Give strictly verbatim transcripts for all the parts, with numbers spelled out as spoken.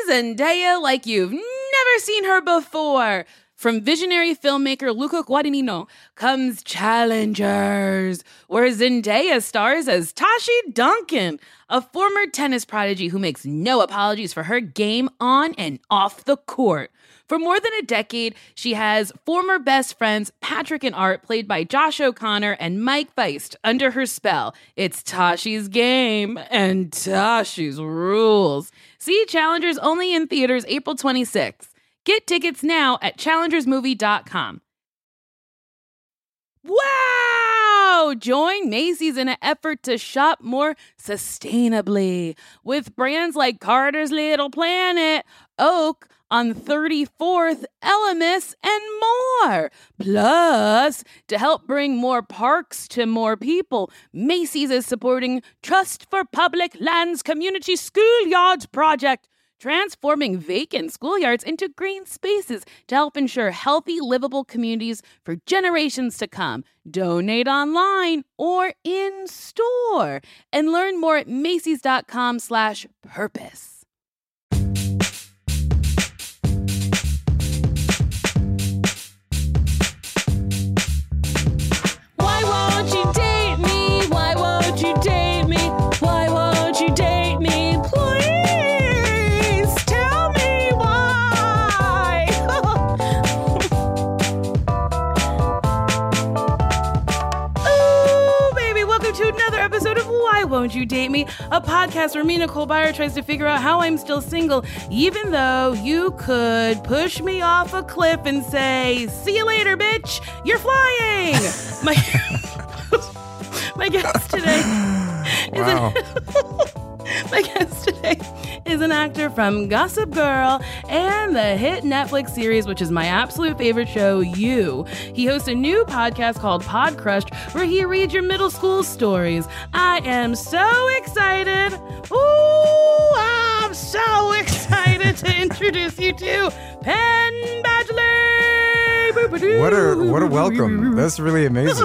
Zendaya like you've never seen her before. From visionary filmmaker Luca Guadagnino comes Challengers, where Zendaya stars as Tashi Duncan, a former tennis prodigy who makes no apologies for her game on and off the court. For more than a decade, she has former best friends Patrick and Art, played by Josh O'Connor, and Mike Feist under her spell. It's Tashi's game and Tashi's rules. See Challengers only in theaters April twenty-sixth. Get tickets now at challengers movie dot com. Wow! Join Macy's in an effort to shop more sustainably with brands like Carter's Little Planet, Oak on thirty-fourth, Elemis, and more. Plus, to help bring more parks to more people, Macy's is supporting Trust for Public Lands Community Schoolyards Project, transforming vacant schoolyards into green spaces to help ensure healthy, livable communities for generations to come. Donate online or in store and learn more at macys.com slash purpose. Why won't you date me? Why won't you date me? Why won't you date me? Please tell me why. Ooh, baby, welcome to another episode of Why Won't You Date Me, a podcast where me, Nicole Byer, tries to figure out how I'm still single, even though you could push me off a cliff and say, see you later, bitch, you're flying. My, my guest today is Wow. an, my guest today is an actor from Gossip Girl and the hit Netflix series, which is my absolute favorite show, You. He hosts a new podcast called Pod Crushed, where he reads your middle school stories. I am so excited. Ooh, I'm so excited to introduce you to Penn Badgley. What a what a welcome. That's really amazing.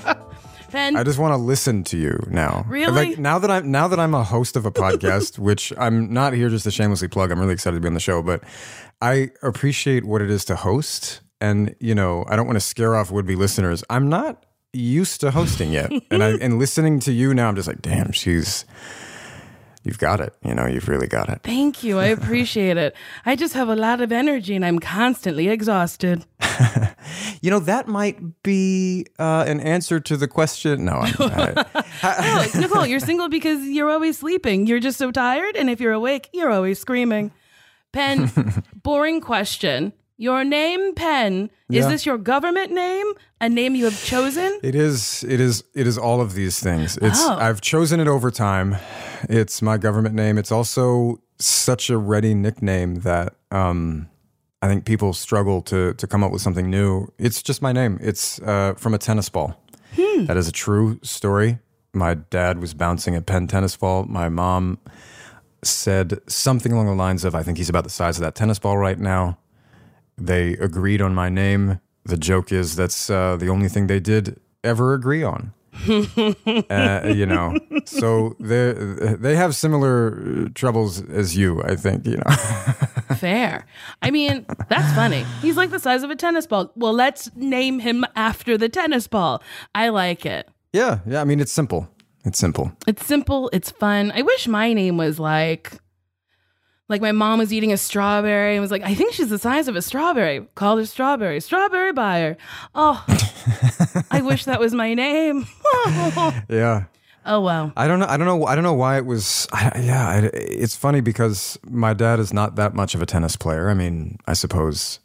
Penn, I just want to listen to you now. Really? Like now that I'm now that I'm a host of a podcast, which I'm not here just to shamelessly plug. I'm really excited to be on the show, but I appreciate what it is to host. And you know, I don't want to scare off would-be listeners. I'm not used to hosting yet, and I and listening to you now, I'm just like, damn, she's. You've got it. You know, you've really got it. Thank you. I appreciate it. I just have a lot of energy and I'm constantly exhausted. You know, that might be uh, an answer to the question. No, I'm, I, Oh, Nicole, you're single because you're always sleeping. You're just so tired. And if you're awake, you're always screaming. Penn, boring question. Your name, Penn, is Yeah. this your government name? A name you have chosen? It is. It is. It is all of these things. It's. Oh. I've chosen it over time. It's my government name. It's also such a ready nickname that um, I think people struggle to to come up with something new. It's just my name. It's uh, from a tennis ball. Hmm. That is a true story. My dad was bouncing a Penn tennis ball. My mom said something along the lines of, "I think he's about the size of that tennis ball right now." They agreed on my name. The joke is that's uh, the only thing they did ever agree on. uh, you know, so they they have similar troubles as you, I think. You know, Fair. I mean, that's funny. He's like the size of a tennis ball. Well, let's name him after the tennis ball. I like it. yeah, yeah. I mean, it's simple. It's simple. It's simple. It's fun. I wish my name was like, like my mom was eating a strawberry and was like, I think she's the size of a strawberry. Call her Strawberry. Strawberry buyer. Oh, I wish that was my name. Yeah. Oh, wow. I don't know. I don't know. I don't know why it was. I, yeah, I, it's funny because my dad is not that much of a tennis player. I mean, I suppose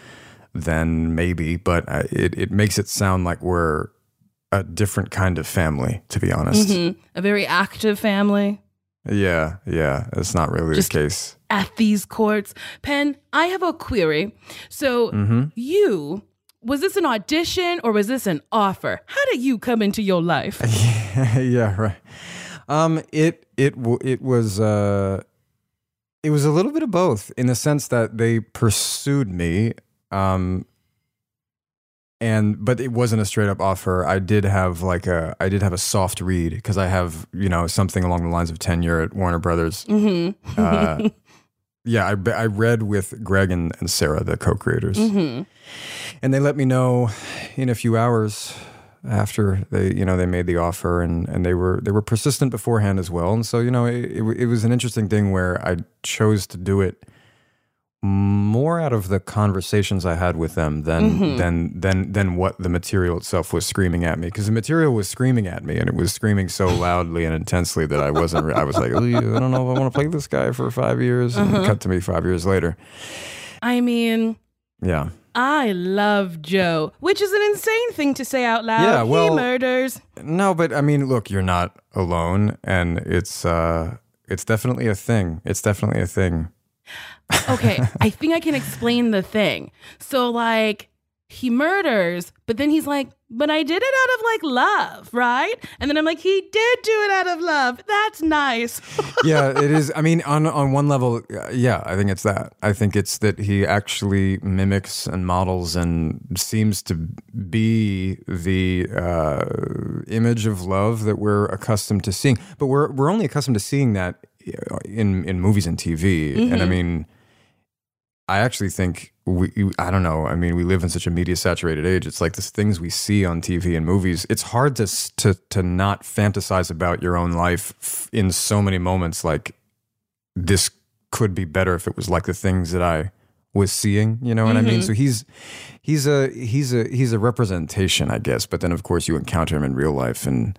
then maybe, but I, it it makes it sound like we're a different kind of family, to be honest. Mm-hmm. A very active family. Yeah, yeah. It's not really Just the case. At these courts. Penn, I have a query. So Mm-hmm. you, was this an audition or was this an offer? How did you come into your life? Yeah, right. Um, it it w- it was uh, it was a little bit of both, in the sense that they pursued me, um, and but it wasn't a straight up offer. I did have like a I did have a soft read because I have, you know, something along the lines of tenure at Warner Brothers. Mm-hmm. uh, yeah, I, I read with Greg and, and Sarah, the co-creators, Mm-hmm. and they let me know in a few hours after they, you know, they made the offer, and, and they were they were persistent beforehand as well. And so, you know, it, it, it was an interesting thing where I chose to do it more out of the conversations I had with them than Mm-hmm. than than than what the material itself was screaming at me, because the material was screaming at me, and it was screaming so loudly and intensely that I wasn't re- I was like, "Ooh, I don't know if I want to play this guy for five years," and Uh-huh. cut to me five years later. I mean, Yeah. I love Joe, which is an insane thing to say out loud. Yeah, well- he murders. No, but I mean, look, you're not alone, and it's uh it's definitely a thing. It's definitely a thing. Okay, I think I can explain the thing. So, like, he murders, but then he's like, but I did it out of, like, love, right? And then I'm like, he did do it out of love. That's nice. Yeah, it is. I mean, on on one level, uh, yeah, I think it's that. I think it's that he actually mimics and models and seems to be the uh, image of love that we're accustomed to seeing. But we're we're only accustomed to seeing that in in movies and T V. Mm-hmm. And I mean, I actually think we, I don't know. I mean, we live in such a media saturated age. It's like the things we see on T V and movies. It's hard to to to not fantasize about your own life in so many moments. Like, this could be better if it was like the things that I was seeing. You know what Mm-hmm. I mean? So he's he's a he's a he's a representation, I guess. But then, of course, you encounter him in real life, and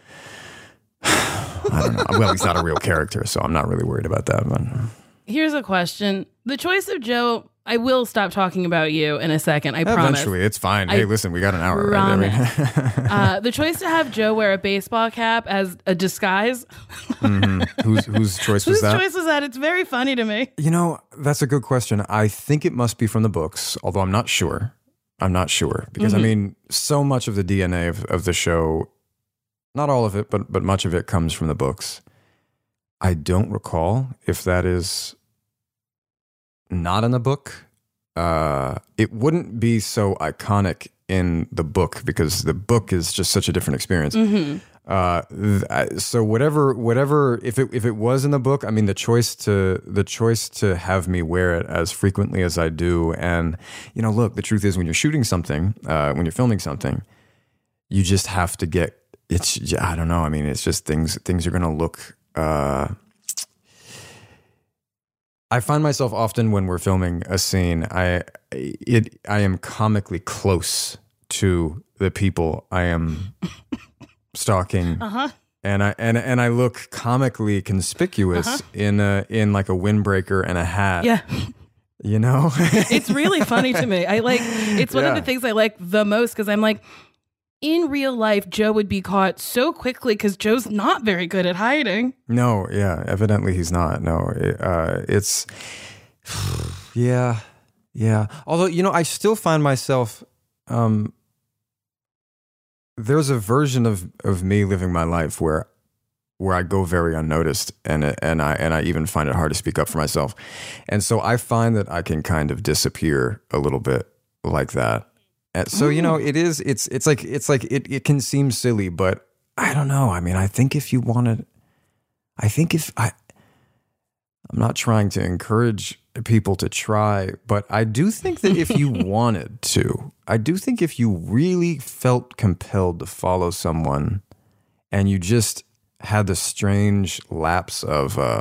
I don't know. Well, he's not a real character, so I'm not really worried about that. But Here's a question. The choice of Joe, I will stop talking about you in a second, I promise. eventually, it's fine. Hey, I listen, we got an hour. Right? I mean, uh, the choice to have Joe wear a baseball cap as a disguise. mhm. Whose whose choice was Whose that? choice was that? It's very funny to me. You know, that's a good question. I think it must be from the books, although I'm not sure. I'm not sure because Mm-hmm. I mean, so much of the D N A of, of the show, not all of it, but but much of it comes from the books. I don't recall if that is not in the book. Uh, it wouldn't be so iconic in the book because the book is just such a different experience. Mm-hmm. Uh, th- I- so whatever, whatever, if it if it was in the book, I mean, the choice to the choice to have me wear it as frequently as I do, and you know, look, the truth is, when you're shooting something, uh, when you're filming something, you just have to get. It's I don't know. I mean, it's just things things are gonna look. Uh, I find myself often when we're filming a scene, I it I am comically close to the people I am stalking, Uh-huh. and I and and I look comically conspicuous Uh-huh. in a in like a windbreaker and a hat. Yeah. You know, It's really funny to me. I like, it's one of Yeah. the things I like the most because I'm like, in real life, Joe would be caught so quickly because Joe's not very good at hiding. No, yeah, evidently he's not. No, it, uh, it's yeah, yeah. Although you know, I still find myself. Um, there's a version of of me living my life where where I go very unnoticed, and it- and I and I even find it hard to speak up for myself, and so I find that I can kind of disappear a little bit like that. And so you know, it is. It's it's like it's like it. It can seem silly, but I don't know. I mean, I think if you wanted, I think if I, I'm not trying to encourage people to try, but I do think that if you wanted to, I do think if you really felt compelled to follow someone, and you just had the strange lapse of, uh,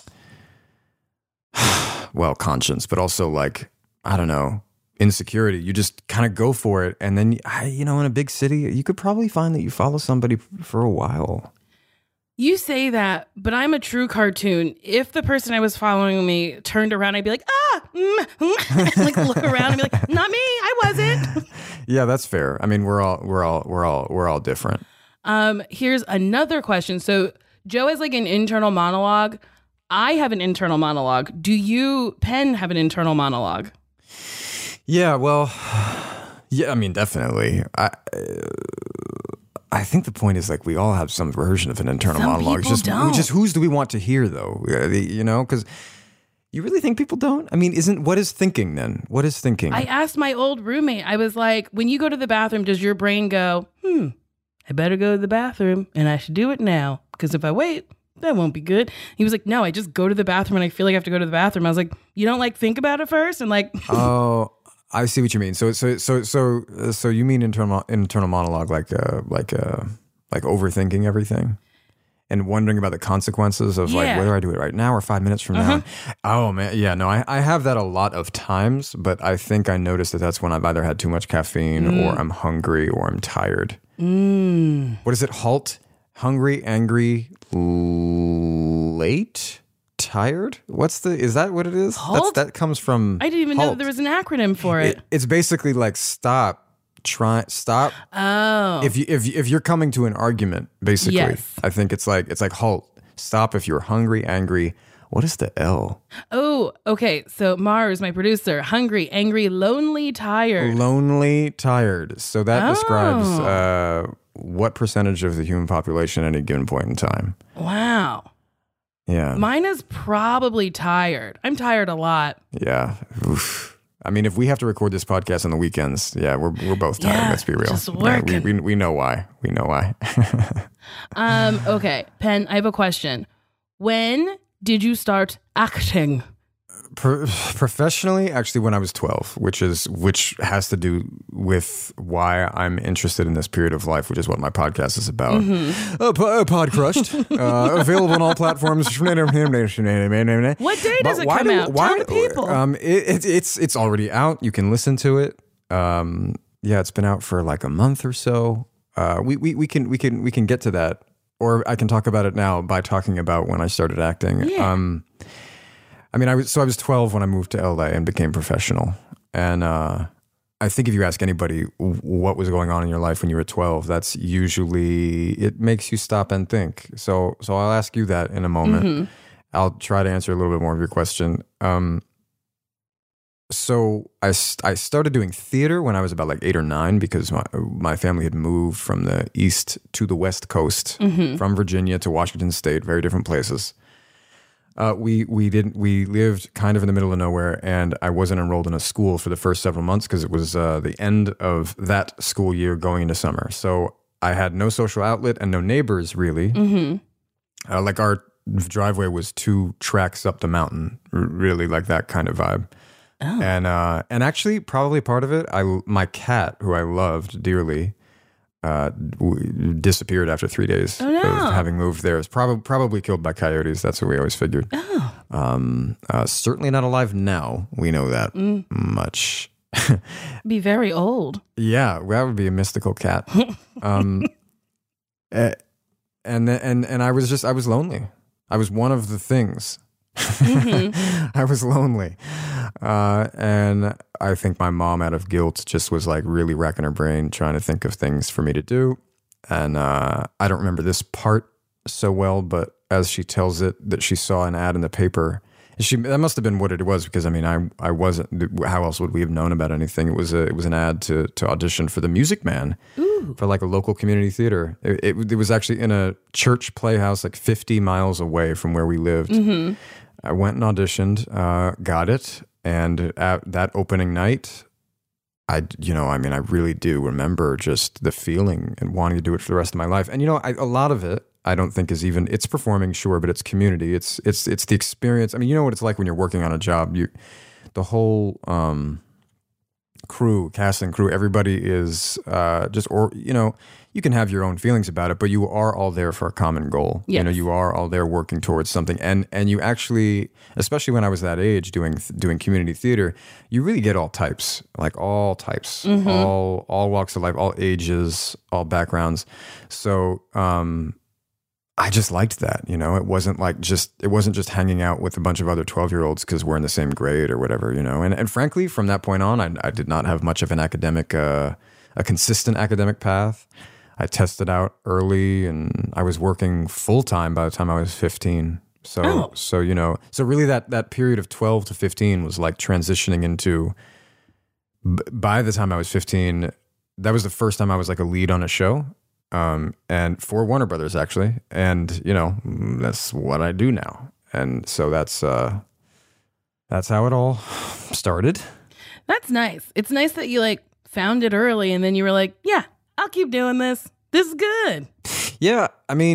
well, conscience, but also like I don't know. insecurity, you just kind of go for it, and then I, you know, in a big city, you could probably find that you follow somebody for a while. You say that, but I'm a true cartoon. If the person I was following me turned around, I'd be like, ah, mm, mm, like look around and be like, not me, I wasn't. Yeah, that's fair. I mean, we're all we're all we're all we're all different. Um, here's another question. So Joe has like an internal monologue. I have an internal monologue. Do you, Penn, have an internal monologue? Yeah, well, yeah, I mean, definitely. I I think the point is like we all have some version of an internal Some monologue. people Just, don't. just whose do we want to hear though? Uh, the- You know, because you really think people don't? I mean, isn't what is thinking then? What is thinking? I asked my old roommate, I was like, when you go to the bathroom, does your brain go, hmm, I better go to the bathroom and I should do it now? Because if I wait, that won't be good. He was like, no, I just go to the bathroom and I feel like I have to go to the bathroom. I was like, you don't like think about it first? And like, oh, I see what you mean. So, so, so, so, so you mean internal internal monologue, like, uh, like, uh, like overthinking everything and wondering about the consequences of like Yeah. whether I do it right now or five minutes from Uh-huh. now. Oh man, yeah, no, I, I have that a lot of times, but I think I noticed that that's when I've either had too much caffeine Mm. or I'm hungry or I'm tired. mm, What is it? Halt, hungry, angry, late, tired. What's the? Is that what it is? Halt? That's, that comes from. I didn't even know halt. that there was an acronym for it. It, it's basically like stop, try, stop. oh. If you if you, if you're coming to an argument, basically, Yes. I think it's like it's like halt, stop. If you're hungry, angry. What is the L? oh, okay. So Mars, my producer, hungry, angry, lonely, tired. Lonely, tired. So that Oh. describes uh, what percentage of the human population at any given point in time. Wow. Yeah. Mine is probably tired. I'm tired a lot. Yeah. Oof. I mean, if we have to record this podcast on the weekends, yeah, we're we're both tired. Yeah, Let's be real. just Yeah, we, working. we we know why. We know why. Um, okay, Pen, I have a question. When did you start acting? Pro- professionally, actually, when I was twelve, which is which has to do with why I'm interested in this period of life, which is what my podcast is about. Mm-hmm. Uh, po- uh, Pod Crushed, uh, available on all platforms. What What day does it come out? Tell the people. Um, it, it, it's it's already out. You can listen to it. Um, yeah, it's been out for like a month or so. Uh, we, we we can we can we can get to that, or I can talk about it now by talking about when I started acting. Yeah. Um, I mean, I was so I was twelve when I moved to L A and became professional. And uh, I think if you ask anybody what was going on in your life when you were twelve, that's usually it makes you stop and think. So so I'll ask you that in a moment. Mm-hmm. I'll try to answer a little bit more of your question. Um, so I, st- I started doing theater when I was about like eight or nine because my, my family had moved from the east to the west coast, Mm-hmm. from Virginia to Washington State, very different places. Uh, we we didn't we lived kind of in the middle of nowhere, and I wasn't enrolled in a school for the first several months because it was uh, the end of that school year going into summer. So I had no social outlet and no neighbors really. Mm-hmm. Uh, like our driveway was two tracks up the mountain, r- really like that kind of vibe. Oh. And uh, and actually, probably part of it, I my cat, who I loved dearly, uh, w- disappeared after three days Oh, no. of having moved there. It's probably probably killed by coyotes. That's what we always figured. Oh. Um, uh, certainly not alive now. We know that Mm. much. Be very old. Yeah, that would be a mystical cat. um, eh, and and and I was just I was lonely. I was one of the things. Mm-hmm. I was lonely. Uh, and I think my mom, out of guilt, just was like really racking her brain trying to think of things for me to do. And uh, I don't remember this part so well, but as she tells it, that she saw an ad in the paper. She that must have been what it was, because I mean I I wasn't. How else would we have known about anything? It was a it was an ad to to audition for The Music Man. Ooh. For like a local community theater. It, it, it was actually in a church playhouse like fifty miles away from where we lived. Mm-hmm. I went and auditioned, uh, got it, and at that opening night, I, you know, I mean, I really do remember just the feeling and wanting to do it for the rest of my life. And you know, I, a lot of it, I don't think is even. It's performing, sure, but it's community. It's it's it's the experience. I mean, you know what it's like when you're working on a job. You, the whole um, crew, cast and crew, everybody is uh, just, or you know. You can have your own feelings about it, but you are all there for a common goal. Yes. You know, you are all there working towards something, and and you actually, especially when I was that age doing doing community theater, you really get all types, like all types, Mm-hmm. all all walks of life, all ages, all backgrounds. So um, I just liked that. You know, it wasn't like just it wasn't just hanging out with a bunch of other twelve year olds because we're in the same grade or whatever. You know, and and frankly, from that point on, I, I did not have much of an academic, uh, a consistent academic path. I tested out early, and I was working full time by the time I was fifteen. So, Oh. so you know, so really that that period of twelve to fifteen was like transitioning into. B- by the time I was fifteen, that was the first time I was like a lead on a show, um, and for Warner Brothers actually, and you know, that's what I do now, and so that's uh, that's how it all started. That's nice. It's nice that you like found it early and then you were like, yeah, I'll keep doing this. This is good. Yeah, I mean,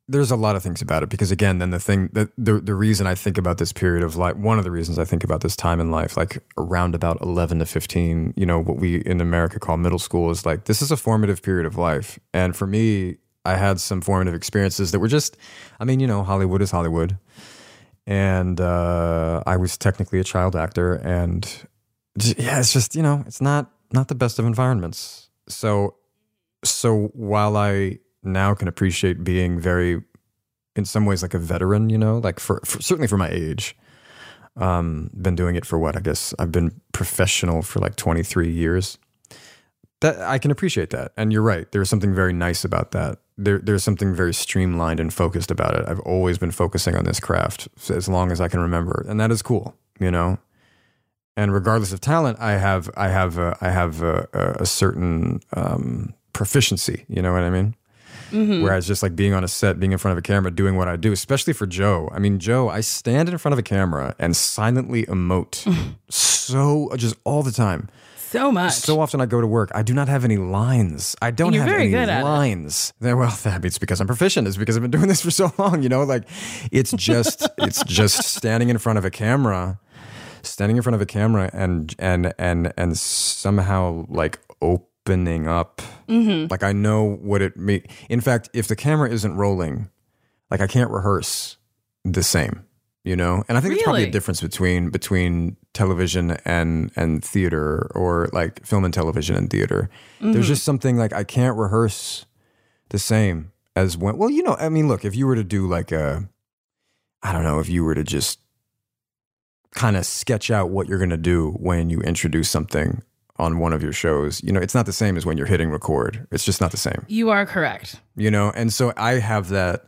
there's a lot of things about it because again, then the thing that the the reason I think about this period of life, one of the reasons I think about this time in life, like around about eleven to fifteen, you know, what we in America call middle school, is like this is a formative period of life. And for me, I had some formative experiences that were just, I mean, you know, Hollywood is Hollywood. And uh, I was technically a child actor, and yeah, it's just, you know, it's not not the best of environments. So so while I now can appreciate being very, in some ways, like a veteran, you know, like for, for certainly for my age, um, been doing it for what, I guess I've been professional for like twenty-three years. That I can appreciate that. And you're right. There's something very nice about that. There, there's something very streamlined and focused about it. I've always been focusing on this craft as long as I can remember. And that is cool, you know? And regardless of talent, I have, I have, a, I have a, a certain um, proficiency, you know what I mean? Mm-hmm. Whereas just like being on a set, being in front of a camera, doing what I do, especially for Joe. I mean, Joe, I stand in front of a camera and silently emote so just all the time. So much. So often I go to work. I do not have any lines. I don't have any lines. It. Well, that it's because I'm proficient. It's because I've been doing this for so long. You know, like it's just it's just standing in front of a camera, standing in front of a camera, and and and and somehow like opening up. Mm-hmm. Like I know what it means. In fact, if the camera isn't rolling, like I can't rehearse the same. You know, and I think really? It's probably a difference between between television and and theater, or like film and television and theater. Mm-hmm. There's just something like I can't rehearse the same as when. Well, you know, I mean, look, if you were to do like a, I don't know, if you were to just kind of sketch out what you're going to do when you introduce something on one of your shows, you know, it's not the same as when you're hitting record. It's just not the same. You are correct. You know, and so I have that.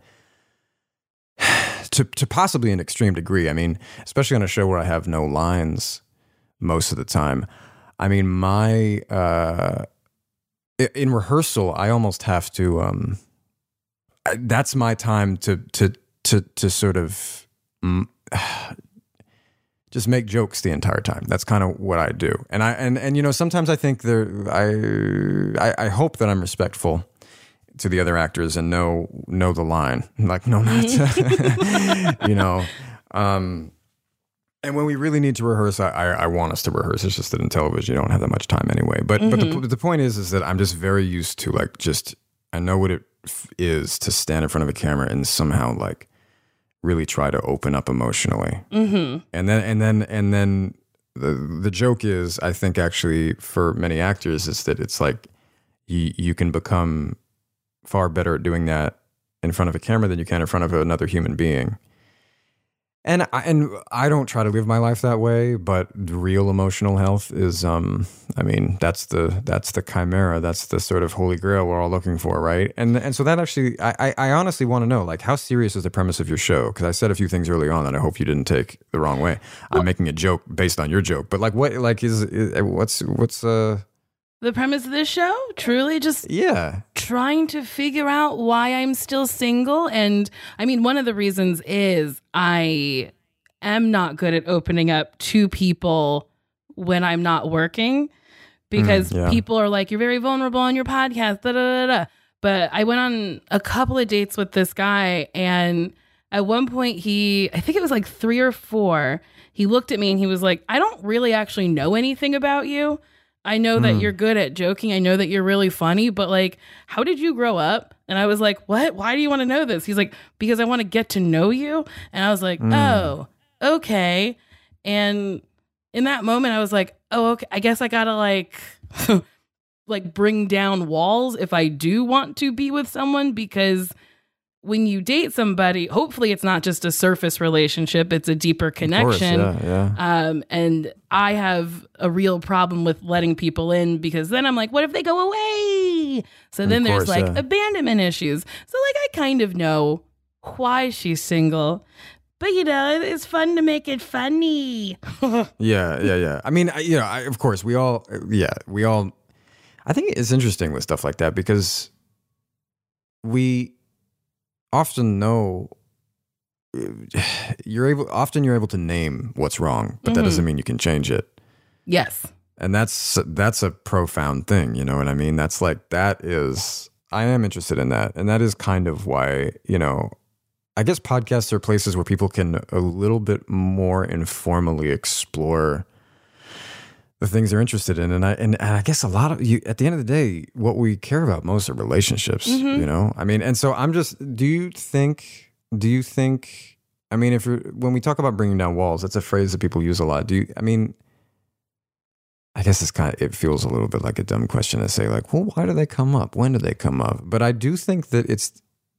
To, to possibly an extreme degree. I mean, especially on a show where I have no lines most of the time. I mean, my, uh, in rehearsal, I almost have to, um, that's my time to, to, to, to sort of mm, just make jokes the entire time. That's kind of what I do. And I, and, and, you know, sometimes I think there, I, I, I hope that I'm respectful to the other actors and know know the line, like no, not to, you know. Um, and when we really need to rehearse, I, I I want us to rehearse. It's just that in television you don't have that much time anyway. But mm-hmm. but the the point is is that I'm just very used to like just I know what it f- is to stand in front of a camera and somehow like really try to open up emotionally. Mm-hmm. And then and then and then the the joke is, I think actually for many actors is that it's like you you can become far better at doing that in front of a camera than you can in front of another human being. And I, and I don't try to live my life that way, but real emotional health is, um, I mean, that's the that's the chimera. That's the sort of holy grail we're all looking for, right? And and so that actually, I, I honestly want to know, like, how serious is the premise of your show? Because I said a few things early on that I hope you didn't take the wrong way. Well, I'm making a joke based on your joke, but like, what, like, is, is what's what's uh. The premise of this show? Truly just yeah. trying to figure out why I'm still single. And I mean, one of the reasons is I am not good at opening up to people when I'm not working, because mm, yeah. people are like, you're very vulnerable on your podcast, da, da, da, da. But I went on a couple of dates with this guy, and at one point he, I think it was like three or four, he looked at me and he was like, I don't really actually know anything about you. I know that mm. you're good at joking. I know that you're really funny, but like, how did you grow up? And I was like, what? Why do you want to know this? He's like, because I want to get to know you. And I was like, mm. oh, okay. And in that moment, I was like, oh, okay. I guess I gotta like, like bring down walls if I do want to be with someone, because when you date somebody, hopefully it's not just a surface relationship, it's a deeper connection. Of course, yeah, yeah. Um, and I have a real problem with letting people in, because then I'm like, what if they go away? So then of there's course, like yeah. abandonment issues. So like I kind of know why she's single, but you know, it's fun to make it funny. yeah, yeah, yeah. I mean, I, you know, I, of course we all, yeah, we all, I think it's interesting with stuff like that, because we often know you're able often you're able to name what's wrong, but mm-hmm. that doesn't mean you can change it. Yes. And that's that's a profound thing, you know what I mean? That's like that is I am interested in that. And that is kind of why, you know, I guess podcasts are places where people can a little bit more informally explore the things they're interested in. And I, and, and I guess a lot of you, at the end of the day, what we care about most are relationships, mm-hmm. you know? I mean, and so I'm just, do you think, do you think, I mean, if you're, when we talk about bringing down walls, that's a phrase that people use a lot. Do you, I mean, I guess it's kind of, it feels a little bit like a dumb question to say like, well, why do they come up? When do they come up? But I do think that it's,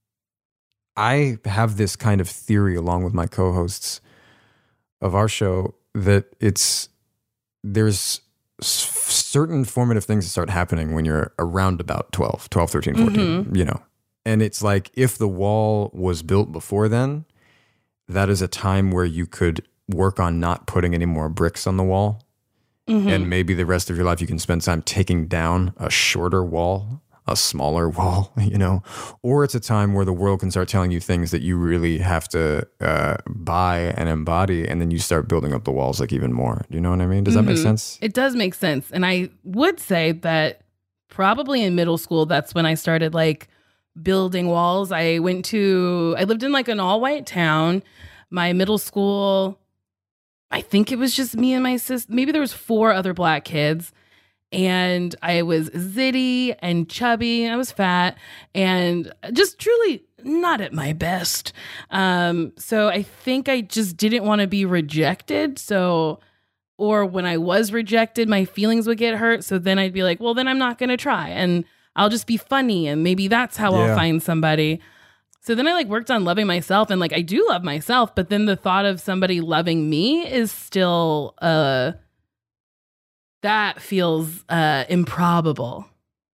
I have this kind of theory along with my co-hosts of our show that it's, there's certain formative things that start happening when you're around about twelve, twelve, thirteen, fourteen, mm-hmm. you know. And it's like if the wall was built before then, that is a time where you could work on not putting any more bricks on the wall. Mm-hmm. And maybe the rest of your life you can spend time taking down a shorter wall, a smaller wall, you know, or it's a time where the world can start telling you things that you really have to uh, buy and embody, and then you start building up the walls like even more. Do you know what I mean? Does mm-hmm. that make sense? It does make sense. And I would say that probably in middle school, that's when I started like building walls. I went to, I lived in like an all white town. My middle school, I think it was just me and my sister. Maybe there was four other black kids. And I was zitty and chubby. I was fat and just truly not at my best. Um, so I think I just didn't want to be rejected. So, or when I was rejected, my feelings would get hurt. So then I'd be like, well, then I'm not going to try and I'll just be funny. And maybe that's how yeah. I'll find somebody. So then I like worked on loving myself, and like I do love myself. But then the thought of somebody loving me is still uh that feels uh, improbable.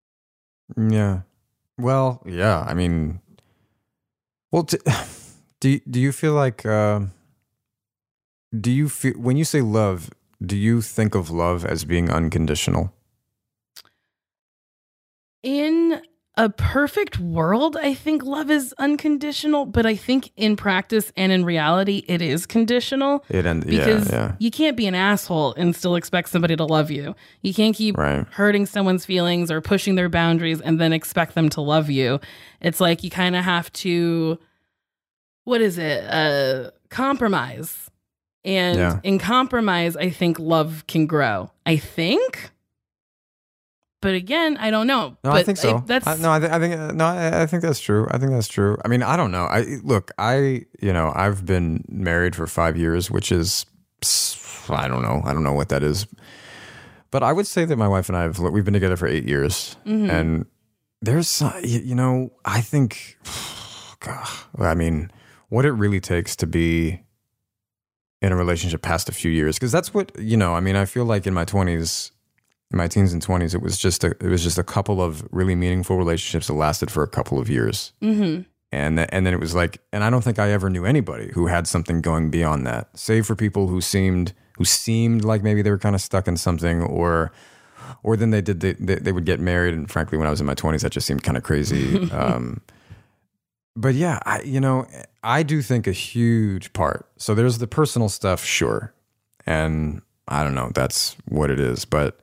Yeah. Well, yeah. I mean, well, t- do do you feel like, uh, do you feel, when you say love, do you think of love as being unconditional? In a perfect world, I think love is unconditional, but I think in practice and in reality, it is conditional. It and because yeah, yeah. you can't be an asshole and still expect somebody to love you. You can't keep right. hurting someone's feelings or pushing their boundaries and then expect them to love you. It's like you kind of have to, what is it? Uh, compromise. And yeah. in compromise, I think love can grow. I think. But again, I don't know. No, but I think so. I, that's I, no, I, th- I think uh, no, I, I think that's true. I think that's true. I mean, I don't know. I look, I you know, I've been married for five years, which is I don't know. I don't know what that is. But I would say that my wife and I have we've been together for eight years, mm-hmm. and there's you know, I think, God, I mean, what it really takes to be in a relationship past a few years, because that's what you know. I mean, I feel like in my twenties. In my teens and twenties, it was just a it was just a couple of really meaningful relationships that lasted for a couple of years, mm-hmm. and th- and then it was like, and I don't think I ever knew anybody who had something going beyond that, save for people who seemed who seemed like maybe they were kind of stuck in something, or or then they did they they, they would get married, and frankly, when I was in my twenties, that just seemed kind of crazy. um, but yeah, I you know I do think a huge part. So there's the personal stuff, sure, and I don't know, that's what it is, but.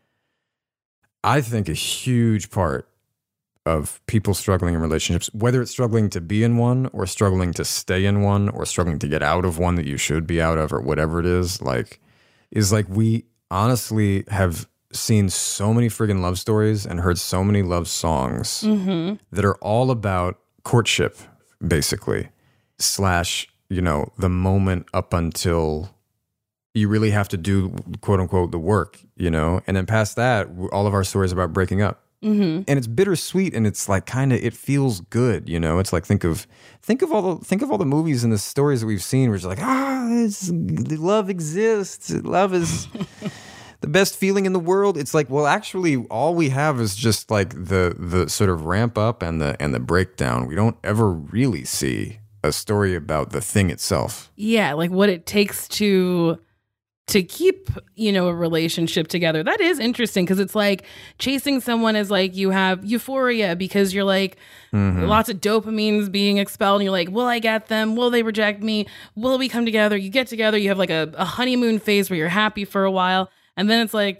I think a huge part of people struggling in relationships, whether it's struggling to be in one or struggling to stay in one or struggling to get out of one that you should be out of or whatever it is, like, is like we honestly have seen so many friggin' love stories and heard so many love songs mm-hmm. that are all about courtship, basically, slash, you know, the moment up until you really have to do, quote unquote, the work, you know? And then past that, all of our stories about breaking up. Mm-hmm. And it's bittersweet, and it's like kind of, it feels good, you know? It's like, think of think of all the think of all the movies and the stories that we've seen where it's like, ah, it's, love exists. Love is the best feeling in the world. It's like, well, actually, all we have is just like the the sort of ramp up and the and the breakdown. We don't ever really see a story about the thing itself. Yeah, like what it takes to... to keep, you know, a relationship together. That is interesting because it's like chasing someone is like you have euphoria because you're like mm-hmm. lots of dopamines being expelled and you're like, will I get them? Will they reject me? Will we come together? You get together, you have like a, a honeymoon phase where you're happy for a while. And then it's like, yeah,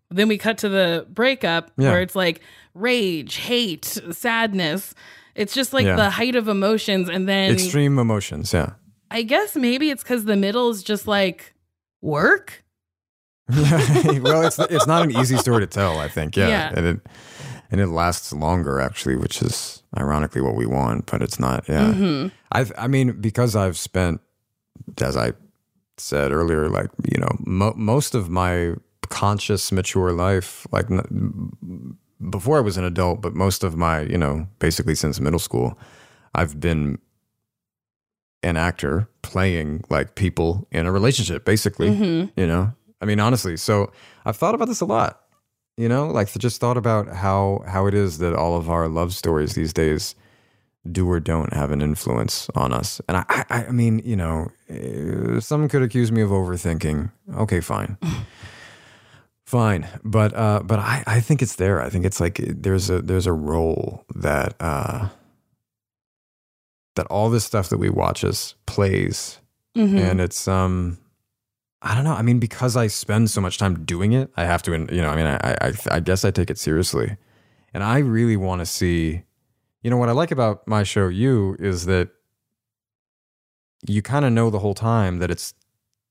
Then we cut to the breakup Yeah. where it's like rage, hate, sadness. It's just like Yeah. the height of emotions. And then Extreme emotions. Yeah. I guess maybe it's because the middle is just like work. Well, it's it's not an easy story to tell, I think. Yeah. Yeah. And it and it lasts longer actually, which is ironically what we want, but it's not. Yeah. Mm-hmm. I I mean, because I've spent, as I said earlier, like, you know, mo- most of my conscious, mature life, like n- before I was an adult, but most of my, you know, basically since middle school, I've been an actor playing like people in a relationship, basically, Mm-hmm. you know, I mean, honestly. So I've thought about this a lot, you know, like just thought about how, how it is that all of our love stories these days do or don't have an influence on us. And I, I, I mean, you know, eh, some could accuse me of overthinking. Okay, fine. Fine. But, uh, but I, I think it's there. I think it's like, there's a, there's a role that, uh, that all this stuff that we watch us plays. Mm-hmm. And it's, um, I don't know. I mean, because I spend so much time doing it, I have to, you know, I mean, I, I, I guess I take it seriously. And I really want to see, you know, what I like about my show, You, is that you kind of know the whole time that it's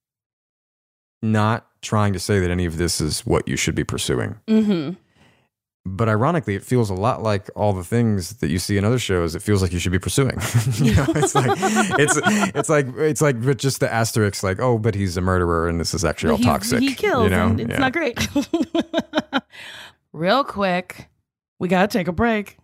not trying to say that any of this is what you should be pursuing. Mm-hmm. But ironically, it feels a lot like all the things that you see in other shows. It feels like you should be pursuing. You know, it's like it's it's like it's like but just the asterisk, like, oh, but he's a murderer, and this is actually all He's- toxic. He kills, you know? and it's Yeah. not great. Real quick, we gotta take a break.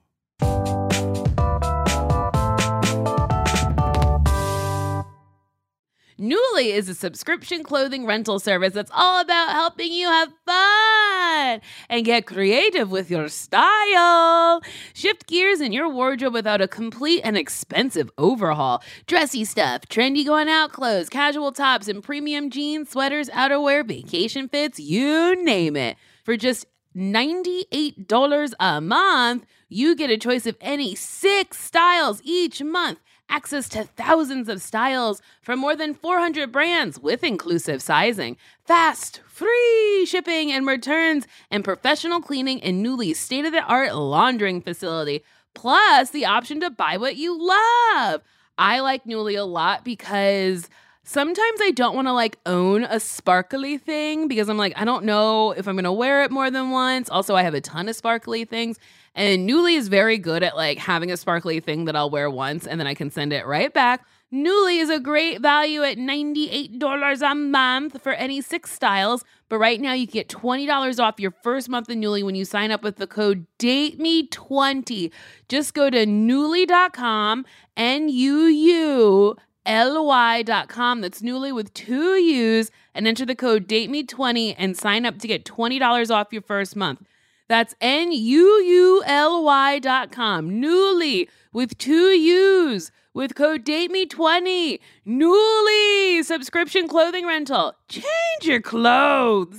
Nuuly is a subscription clothing rental service that's all about helping you have fun and get creative with your style. Shift gears in your wardrobe without a complete and expensive overhaul. Dressy stuff, trendy going out clothes, casual tops, and premium jeans, sweaters, outerwear, vacation fits, you name it. For just ninety-eight dollars a month, you get a choice of any six styles each month. Access to thousands of styles from more than four hundred brands with inclusive sizing, fast, free shipping and returns, and professional cleaning in Nuuly's state-of-the-art laundering facility, plus the option to buy what you love. I like Nuuly a lot because sometimes I don't want to like own a sparkly thing because I'm like, I don't know if I'm going to wear it more than once. Also, I have a ton of sparkly things. And Nuuly is very good at like having a sparkly thing that I'll wear once and then I can send it right back. Nuuly is a great value at ninety-eight dollars a month for any six styles. But right now you can get twenty dollars off your first month of Nuuly when you sign up with the code date me twenty. Just go to Nuuly dot com, N U U L Y dot com. That's Nuuly with two U's, and enter the code date me twenty and sign up to get twenty dollars off your first month. That's N U U L Y dot com. Nuuly with two U's with code date me twenty. Nuuly subscription clothing rental. Change your clothes.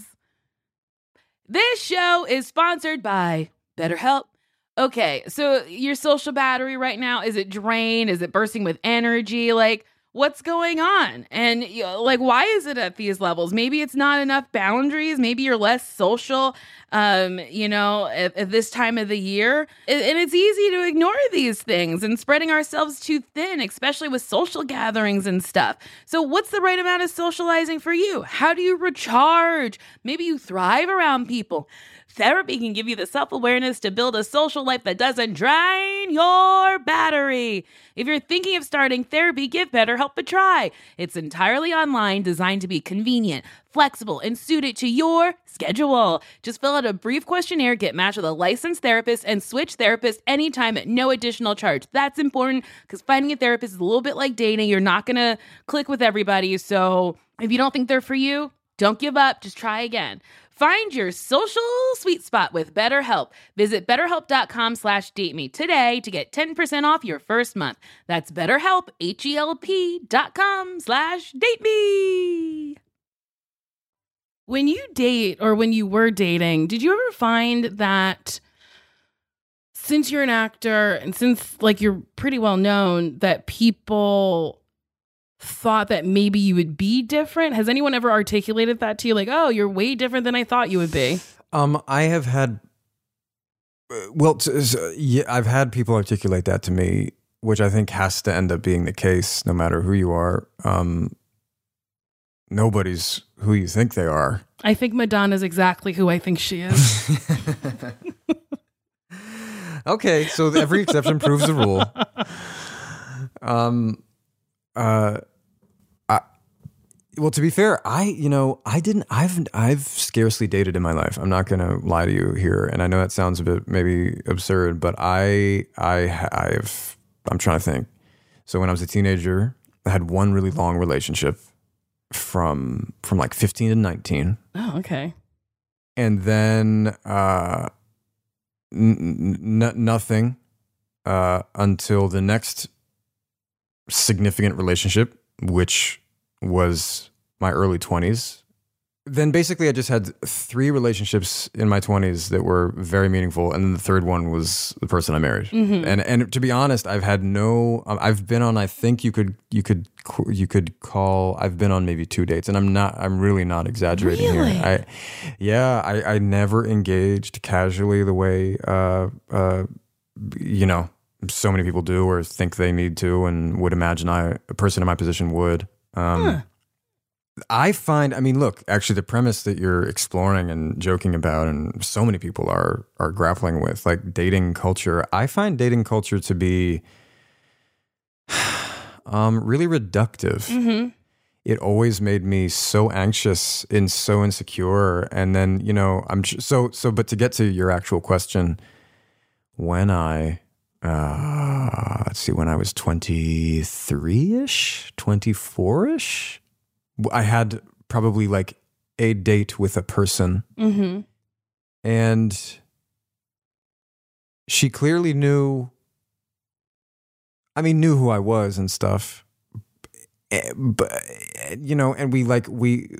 This show is sponsored by BetterHelp. Okay, so your social battery right now, is it drained? Is it bursting with energy? Like, what's going on? And you know, like, why is it at these levels? Maybe it's not enough boundaries. Maybe you're less social, um, you know, at, at this time of the year. And and it's easy to ignore these things and spreading ourselves too thin, especially with social gatherings and stuff. So what's the right amount of socializing for you? How do you recharge? Maybe you thrive around people. Therapy can give you the self-awareness to build a social life that doesn't drain your battery. If you're thinking of starting therapy, give BetterHelp a try. It's entirely online, designed to be convenient, flexible, and suited to your schedule. Just fill out a brief questionnaire, get matched with a licensed therapist, and switch therapists anytime at no additional charge. That's important because finding a therapist is a little bit like dating. You're not going to click with everybody. So if you don't think they're for you, don't give up. Just try again. Find your social sweet spot with BetterHelp. Visit betterhelp.com slash date me today to get ten percent off your first month. That's BetterHelp, H-E-L-P dot com slash date me. When you date or when you were dating, did you ever find that since you're an actor and since like you're pretty well known that people thought that maybe you would be different? Has anyone ever articulated that to you? Like, oh, you're way different than I thought you would be. Um, I have had, well, t- yeah, I've had people articulate that to me, which I think has to end up being the case, no matter who you are. Um, nobody's who you think they are. I think Madonna's exactly who I think she is. Okay, so every exception proves the rule. Um, uh, I, well, to be fair, I, you know, I didn't, I've, I've scarcely dated in my life. I'm not going to lie to you here. And I know that sounds a bit maybe absurd, but I, I, I've, I'm trying to think. So when I was a teenager, I had one really long relationship from, from like fifteen to nineteen. Oh, okay. And then, uh, N- n- nothing uh, until the next significant relationship, which was my early twenties. Then basically I just had three relationships in my twenties that were very meaningful, and then the third one was the person I married. Mm-hmm. And and to be honest, I've had no. I've been on. I think you could you could you could call. I've been on maybe two dates, and I'm not. I'm really not exaggerating really? here. I, yeah, I, I never engaged casually the way uh uh you know so many people do or think they need to, and would imagine I a person in my position would. Um, huh. I find, I mean, look, actually the premise that you're exploring and joking about and so many people are are grappling with, like dating culture, I find dating culture to be um, really reductive. Mm-hmm. It always made me so anxious and so insecure. And then, you know, I'm so, so, but to get to your actual question, when I, uh, let's see, when I was twenty-three-ish, twenty-four-ish, I had probably like a date with a person, mm-hmm. and she clearly knew, I mean, knew who I was and stuff, but, you know, and we like, we,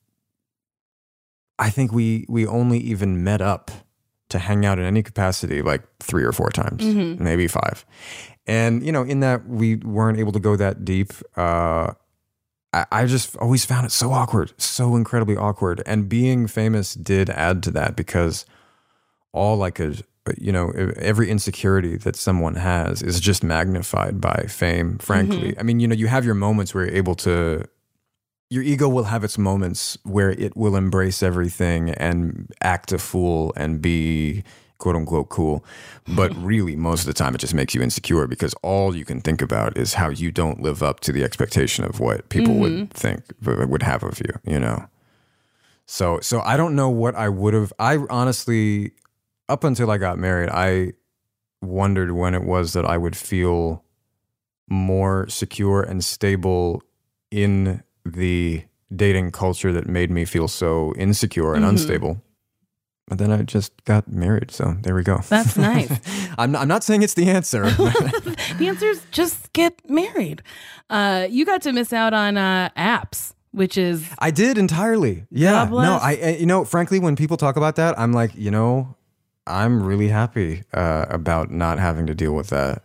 I think we, we only even met up to hang out in any capacity like three or four times, mm-hmm. maybe five. And, you know, in that we weren't able to go that deep, uh, I just always found it so awkward, so incredibly awkward. And being famous did add to that, because all like a, you know, every insecurity that someone has is just magnified by fame, frankly. Mm-hmm. I mean, you know, you have your moments where you're able to, your ego will have its moments where it will embrace everything and act a fool and be quote unquote cool. But really, most of the time, it just makes you insecure, because all you can think about is how you don't live up to the expectation of what people mm-hmm. would think, would have of you, you know? So, so I don't know what I would have, I honestly, up until I got married, I wondered when it was that I would feel more secure and stable in the dating culture that made me feel so insecure and mm-hmm. unstable. But then I just got married, so there we go. That's nice. I'm, not, I'm not saying it's the answer. The answer is just get married. Uh, you got to miss out on uh, apps, which is... I did entirely. Yeah. No, I. You know, frankly, when people talk about that, I'm like, you know, I'm really happy uh, about not having to deal with that.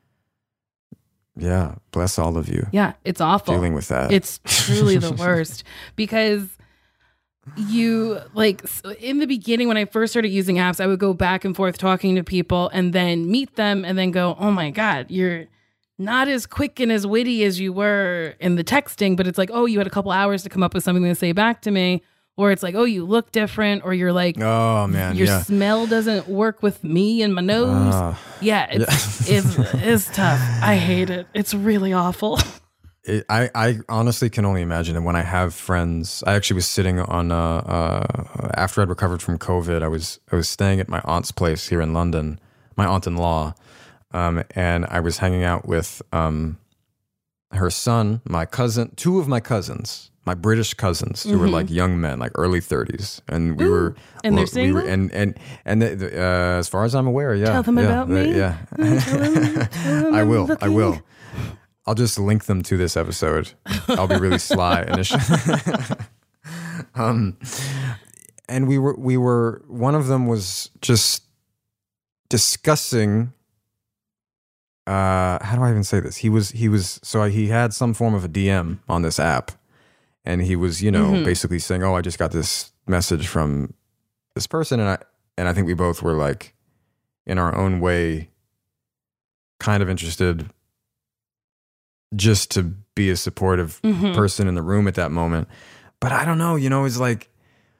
Yeah, bless all of you. Yeah, it's awful. Dealing with that. It's truly the worst, because... You like in the beginning, when I first started using apps, I would go back and forth talking to people and then meet them and then go, oh my God, you're not as quick and as witty as you were in the texting, but it's like, oh, you had a couple hours to come up with something to say back to me. Or it's like, oh, you look different, or you're like, oh man, your yeah. smell doesn't work with me and my nose. Uh, yeah, it's, yeah. it's, it's tough. I hate it. It's really awful. It, I, I honestly can only imagine it when I have friends. I actually was sitting on, uh, uh, after I'd recovered from COVID, I was I was staying at my aunt's place here in London, my aunt-in-law, um, and I was hanging out with um, her son, my cousin, two of my cousins, my British cousins, who mm-hmm. were like young men, like early thirties, and we Ooh, were and well, they're single. We were, and and and the, the, uh, as far as I'm aware, yeah, tell them yeah, about the, me. Yeah, tell them, tell them I will. looking. I will. I'll just link them to this episode. I'll be really sly initially. um, and we were, we were, one of them was just discussing, uh, how do I even say this? He was, he was, so he had some form of a D M on this app, and he was, you know, mm-hmm. basically saying, oh, I just got this message from this person, and I and I think we both were like, in our own way, kind of interested just to be a supportive mm-hmm. person in the room at that moment. But I don't know, you know, it's like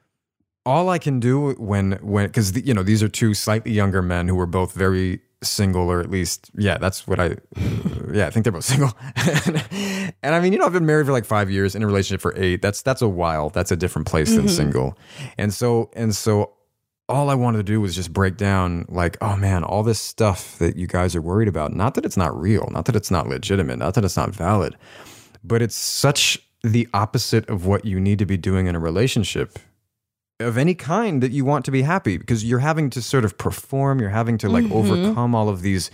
all I can do when, when, because, you know, these are two slightly younger men who were both very single, or at least, yeah, that's what I, yeah, I think they're both single. and, and I mean, you know, I've been married for like five years, in a relationship for eight. That's, that's a while. That's a different place mm-hmm. than single. And so, and so all I wanted to do was just break down like, oh man, all this stuff that you guys are worried about, not that it's not real, not that it's not legitimate, not that it's not valid, but it's such the opposite of what you need to be doing in a relationship of any kind that you want to be happy, because you're having to sort of perform, you're having to like mm-hmm. overcome all of these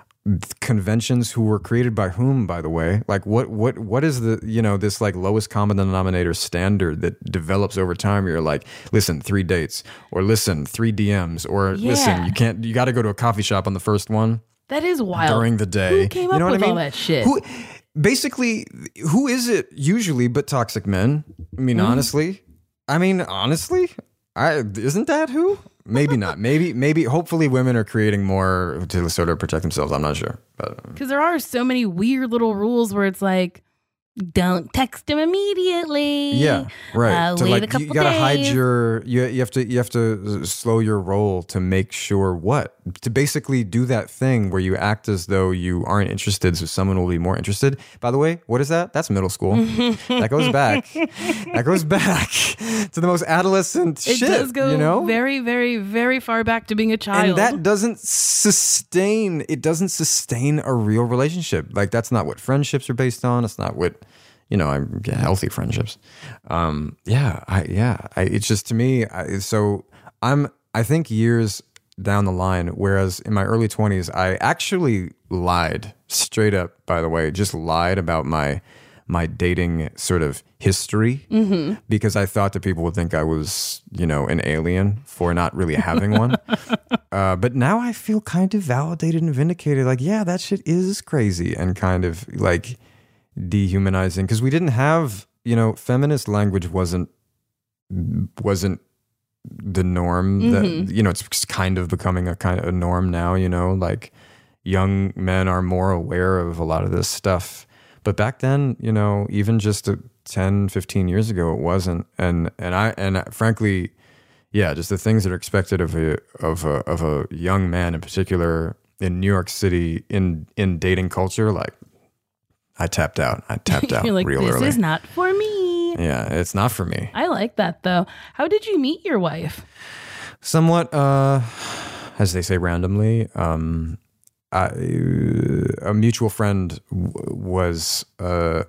conventions who were created by whom, by the way. Like what what what is the, you know, this like lowest common denominator standard that develops over time? You're like, listen, three dates, or listen, three D Ms, or yeah. listen, you can't, you got to go to a coffee shop on the first one. That is wild. During the day. Who came you up know with what I mean? all that shit? Who, basically, who is it usually but toxic men? I mean, mm. honestly, I mean, honestly, I isn't that who? Maybe not. Maybe, maybe, hopefully women are creating more to sort of protect themselves. I'm not sure. Because there are so many weird little rules where it's like, don't text him immediately. Yeah, right. Uh, to wait like, a couple you gotta days. hide your. You you have to you have to slow your roll to make sure what to basically do that thing where you act as though you aren't interested, so someone will be more interested. By the way, what is that? That's middle school. That goes back. That goes back to the most adolescent it shit. It does go you know? very, very, very far back to being a child. And that doesn't sustain. It doesn't sustain a real relationship. Like that's not what friendships are based on. It's not what. You know, I'm yeah, healthy friendships. Um, yeah, I, yeah. I, it's just to me. I, so I'm. I think years down the line, whereas in my early twenties, I actually lied straight up. By the way, just lied about my my dating sort of history mm-hmm. because I thought that people would think I was, you know, an alien for not really having one. uh, but now I feel kind of validated and vindicated. Like, yeah, that shit is crazy and kind of like. Dehumanizing, because we didn't have, you know, feminist language wasn't wasn't the norm. Mm-hmm. That, you know, it's kind of becoming a kind of a norm now. You know, like young men are more aware of a lot of this stuff, but back then, you know, even just ten, fifteen years ago, it wasn't. And and I and frankly, yeah, just the things that are expected of a of a of a young man in particular in New York City in in dating culture, like. I tapped out. I tapped out You're like, real this early. This is not for me. Yeah, it's not for me. I like that, though. How did you meet your wife? Somewhat, uh, as they say, randomly. Um, I, a mutual friend w- was uh,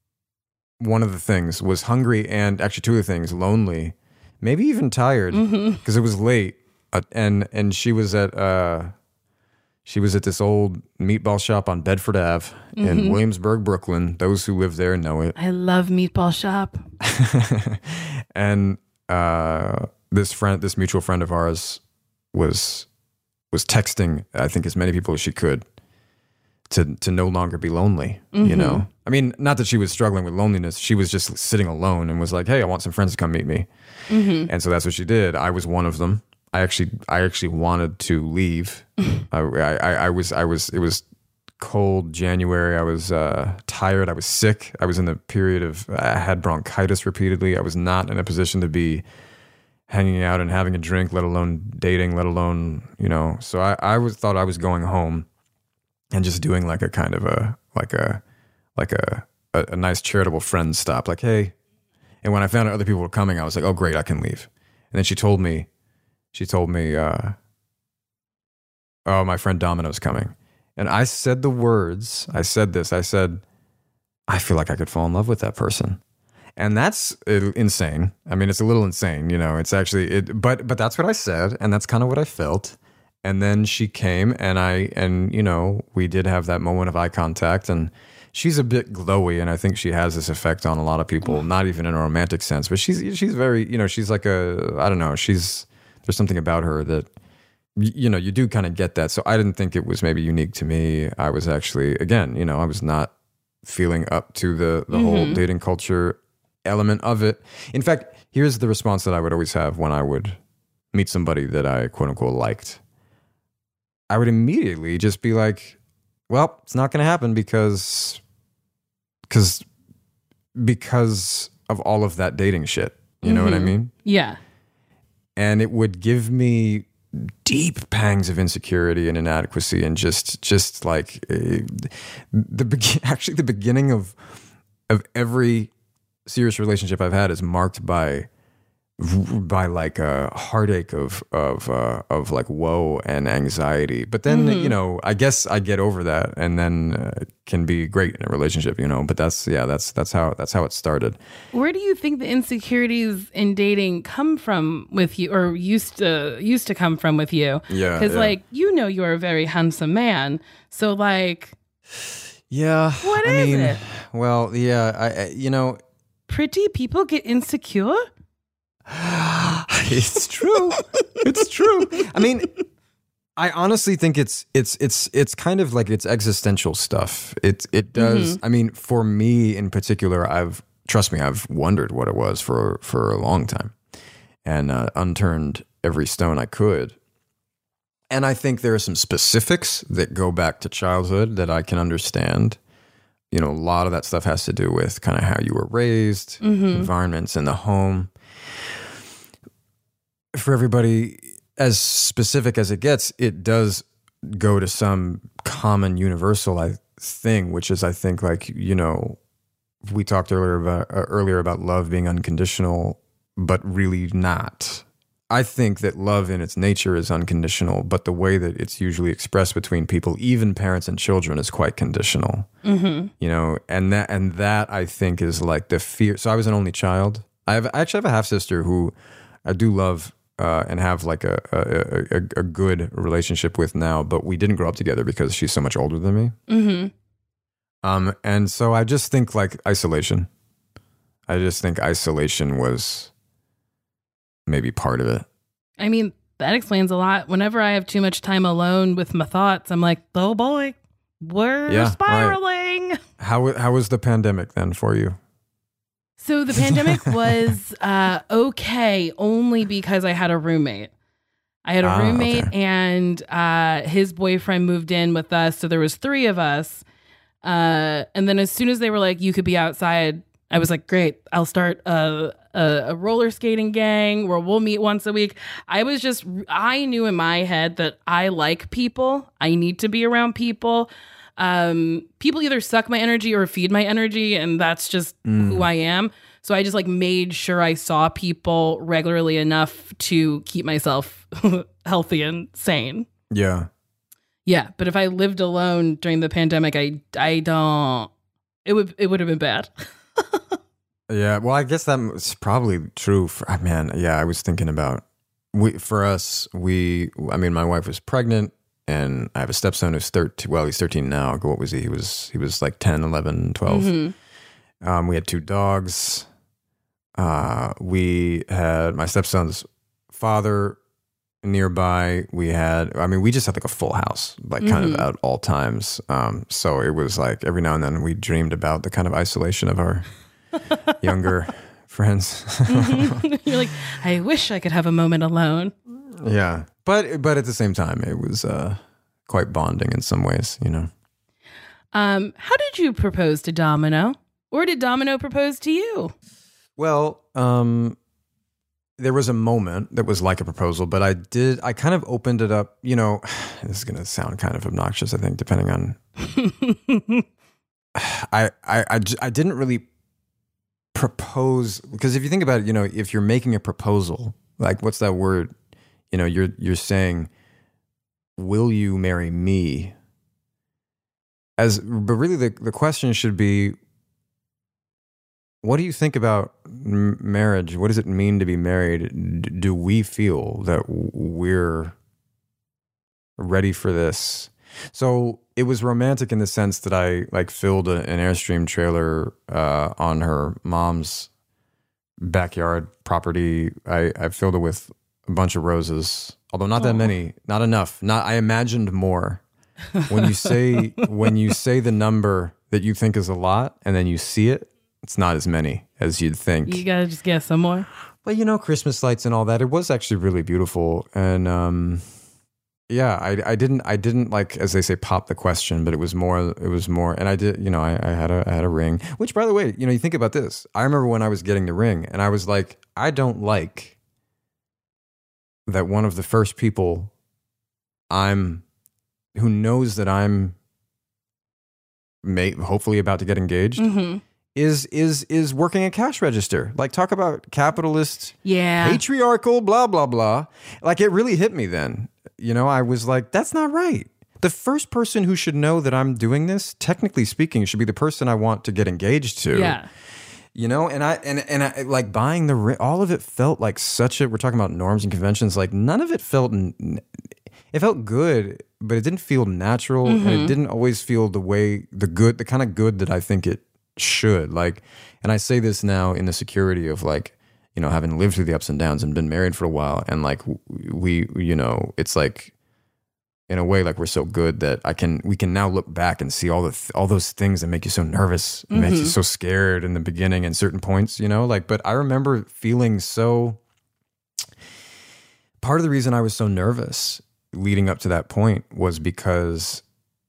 one of the things, was hungry, and actually two of the things, lonely, maybe even tired, because mm-hmm. it was late. Uh, and and she was at... Uh, She was at this old meatball shop on Bedford Avenue in mm-hmm. Williamsburg, Brooklyn. Those who live there know it. I love meatball shop. And uh, this friend, this mutual friend of ours, was was texting, I think, as many people as she could to to no longer be lonely. Mm-hmm. You know, I mean, not that she was struggling with loneliness. She was just sitting alone and was like, "Hey, I want some friends to come meet me." Mm-hmm. And so that's what she did. I was one of them. I actually, I actually wanted to leave. I, I, I was, I was. It was cold January. I was uh, tired. I was sick. I was in the period of. I had bronchitis repeatedly. I was not in a position to be hanging out and having a drink, let alone dating, let alone, you know. So I, I was thought I was going home and just doing like a kind of a like a like a a, a nice charitable friend stop. Like, hey. And when I found out other people were coming, I was like, oh great, I can leave. And then she told me. She told me, uh, oh, my friend Domino's coming. And I said the words, I said this, I said, I feel like I could fall in love with that person. And that's insane. I mean, it's a little insane, you know, it's actually, it, but but that's what I said. And that's kind of what I felt. And then she came and I, and, you know, we did have that moment of eye contact. And she's a bit glowy. And I think she has this effect on a lot of people, not even in a romantic sense. But she's she's very, you know, she's like a, I don't know, she's, there's something about her that, you know, you do kind of get that. So I didn't think it was maybe unique to me. I was actually, again, you know, I was not feeling up to the, the mm-hmm. whole dating culture element of it. In fact, here's the response that I would always have when I would meet somebody that I quote unquote liked, I would immediately just be like, well, it's not going to happen because, because, because of all of that dating shit. You know mm-hmm. what I mean? Yeah. And it would give me deep pangs of insecurity and inadequacy, and just, just like uh, the be- actually the beginning of of every serious relationship I've had is marked by by like a heartache of of uh, of like woe and anxiety. But then mm-hmm. you know, I guess I get over that, and then uh, can be great in a relationship. You know, but that's yeah, that's that's how that's how it started. Where do you think the insecurities in dating come from with you, or used to used to come from with you? Yeah, because yeah. like you know, you're a very handsome man, so like, yeah, what I is mean, it? Well, yeah, I, I you know, pretty people get insecure. It's true. It's true. I mean, I honestly think it's it's it's it's kind of like it's existential stuff. It it does. Mm-hmm. I mean, for me in particular, I've trust me, I've wondered what it was for for a long time, and uh, unturned every stone I could. And I think there are some specifics that go back to childhood that I can understand. You know, a lot of that stuff has to do with kind of how you were raised, mm-hmm. environments in the home. For everybody, as specific as it gets, it does go to some common universal I, thing, which is, I think, like, you know, we talked earlier about uh, earlier about love being unconditional, but really not. I think that love in its nature is unconditional, but the way that it's usually expressed between people, even parents and children, is quite conditional. Mm-hmm. You know, and that and that I think is like the fear. So I was an only child. I have I actually have a half sister who I do love. Uh, and have like a, a, a, a good relationship with now, but we didn't grow up together because she's so much older than me. Mm-hmm. Um, and so I just think like isolation. I just think isolation was maybe part of it. I mean, that explains a lot. Whenever I have too much time alone with my thoughts, I'm like, oh boy, we're yeah, spiraling. Right. How how was the pandemic then for you? So the pandemic was uh, okay only because I had a roommate. I had a ah, roommate okay. and uh, his boyfriend moved in with us. So there was three of us. Uh, and then as soon as they were like, you could be outside, I was like, great, I'll start a, a, a roller skating gang where we'll meet once a week. I was just, I knew in my head that I like people. I need to be around people. Um, people either suck my energy or feed my energy, and that's just mm. who I am. So I just like made sure I saw people regularly enough to keep myself healthy and sane. Yeah. Yeah. But if I lived alone during the pandemic, I, I don't, it would, it would have been bad. Yeah. Well, I guess that was probably true for, man. Yeah. I was thinking about we, for us, we, I mean, my wife was pregnant. And I have a stepson who's thirteen. Well, he's thirteen now. What was he? He was he was like ten, eleven, twelve. Mm-hmm. Um, we had two dogs. Uh, we had my stepson's father nearby. We had, I mean, we just had like a full house, like kind mm-hmm. of at all times. Um, so it was like every now and then we dreamed about the kind of isolation of our younger friends. Mm-hmm. You're like, I wish I could have a moment alone. Yeah. But but at the same time, it was uh, quite bonding in some ways, you know. Um, how did you propose to Domino? Or did Domino propose to you? Well, um, there was a moment that was like a proposal, but I did, I kind of opened it up, you know, this is going to sound kind of obnoxious, I think, depending on, I, I, I, I didn't really propose, because if you think about it, you know, if you're making a proposal, like what's that word? You know, you're you're saying, will you marry me? As but really the, the question should be, what do you think about m- marriage? What does it mean to be married? D- do we feel that we're ready for this? So it was romantic in the sense that I like filled a, an Airstream trailer uh, on her mom's backyard property. I, I filled it with a bunch of roses, although not that oh. many, not enough. Not I imagined more. When you say when you say the number that you think is a lot, and then you see it, it's not as many as you'd think. You gotta just get some more. But you know, Christmas lights and all that, it was actually really beautiful. And um, yeah, I, I didn't, I didn't like, as they say, pop the question, but it was more, it was more, and I did, you know, I, I had a, I had a ring, which by the way, you know, you think about this. I remember when I was getting the ring and I was like, I don't like that one of the first people I'm, who knows that I'm may, hopefully about to get engaged, mm-hmm. is is is working a cash register. Like, talk about capitalist, yeah, patriarchal, blah, blah, blah. Like, it really hit me then. You know, I was like, that's not right. The first person who should know that I'm doing this, technically speaking, should be the person I want to get engaged to. Yeah. You know, and I and and I, like buying the ring, all of it felt like such a, we're talking about norms and conventions, like none of it felt, it felt good, but it didn't feel natural, mm-hmm. and it didn't always feel the way, the good, the kind of good that I think it should. Like, and I say this now in the security of like, you know, having lived through the ups and downs and been married for a while, and like we, you know, it's like, in a way, like we're so good that I can, we can now look back and see all the, th- all those things that make you so nervous, mm-hmm. make you so scared in the beginning and certain points, you know, like, but I remember feeling so, part of the reason I was so nervous leading up to that point was because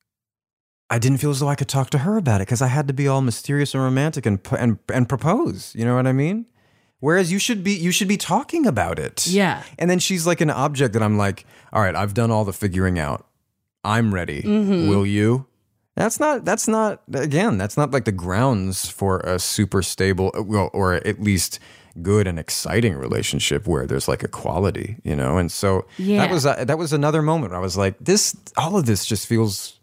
I didn't feel as though I could talk to her about it, because I had to be all mysterious and romantic and, and, and propose, you know what I mean? Whereas you should be, you should be talking about it. Yeah. And then she's like an object that I'm like, all right, I've done all the figuring out. I'm ready. Mm-hmm. Will you? That's not, that's not, again, that's not like the grounds for a super stable, well, or at least good and exciting relationship where there's like equality, you know? And so yeah. that was, uh, that was another moment where I was like, this, all of this just feels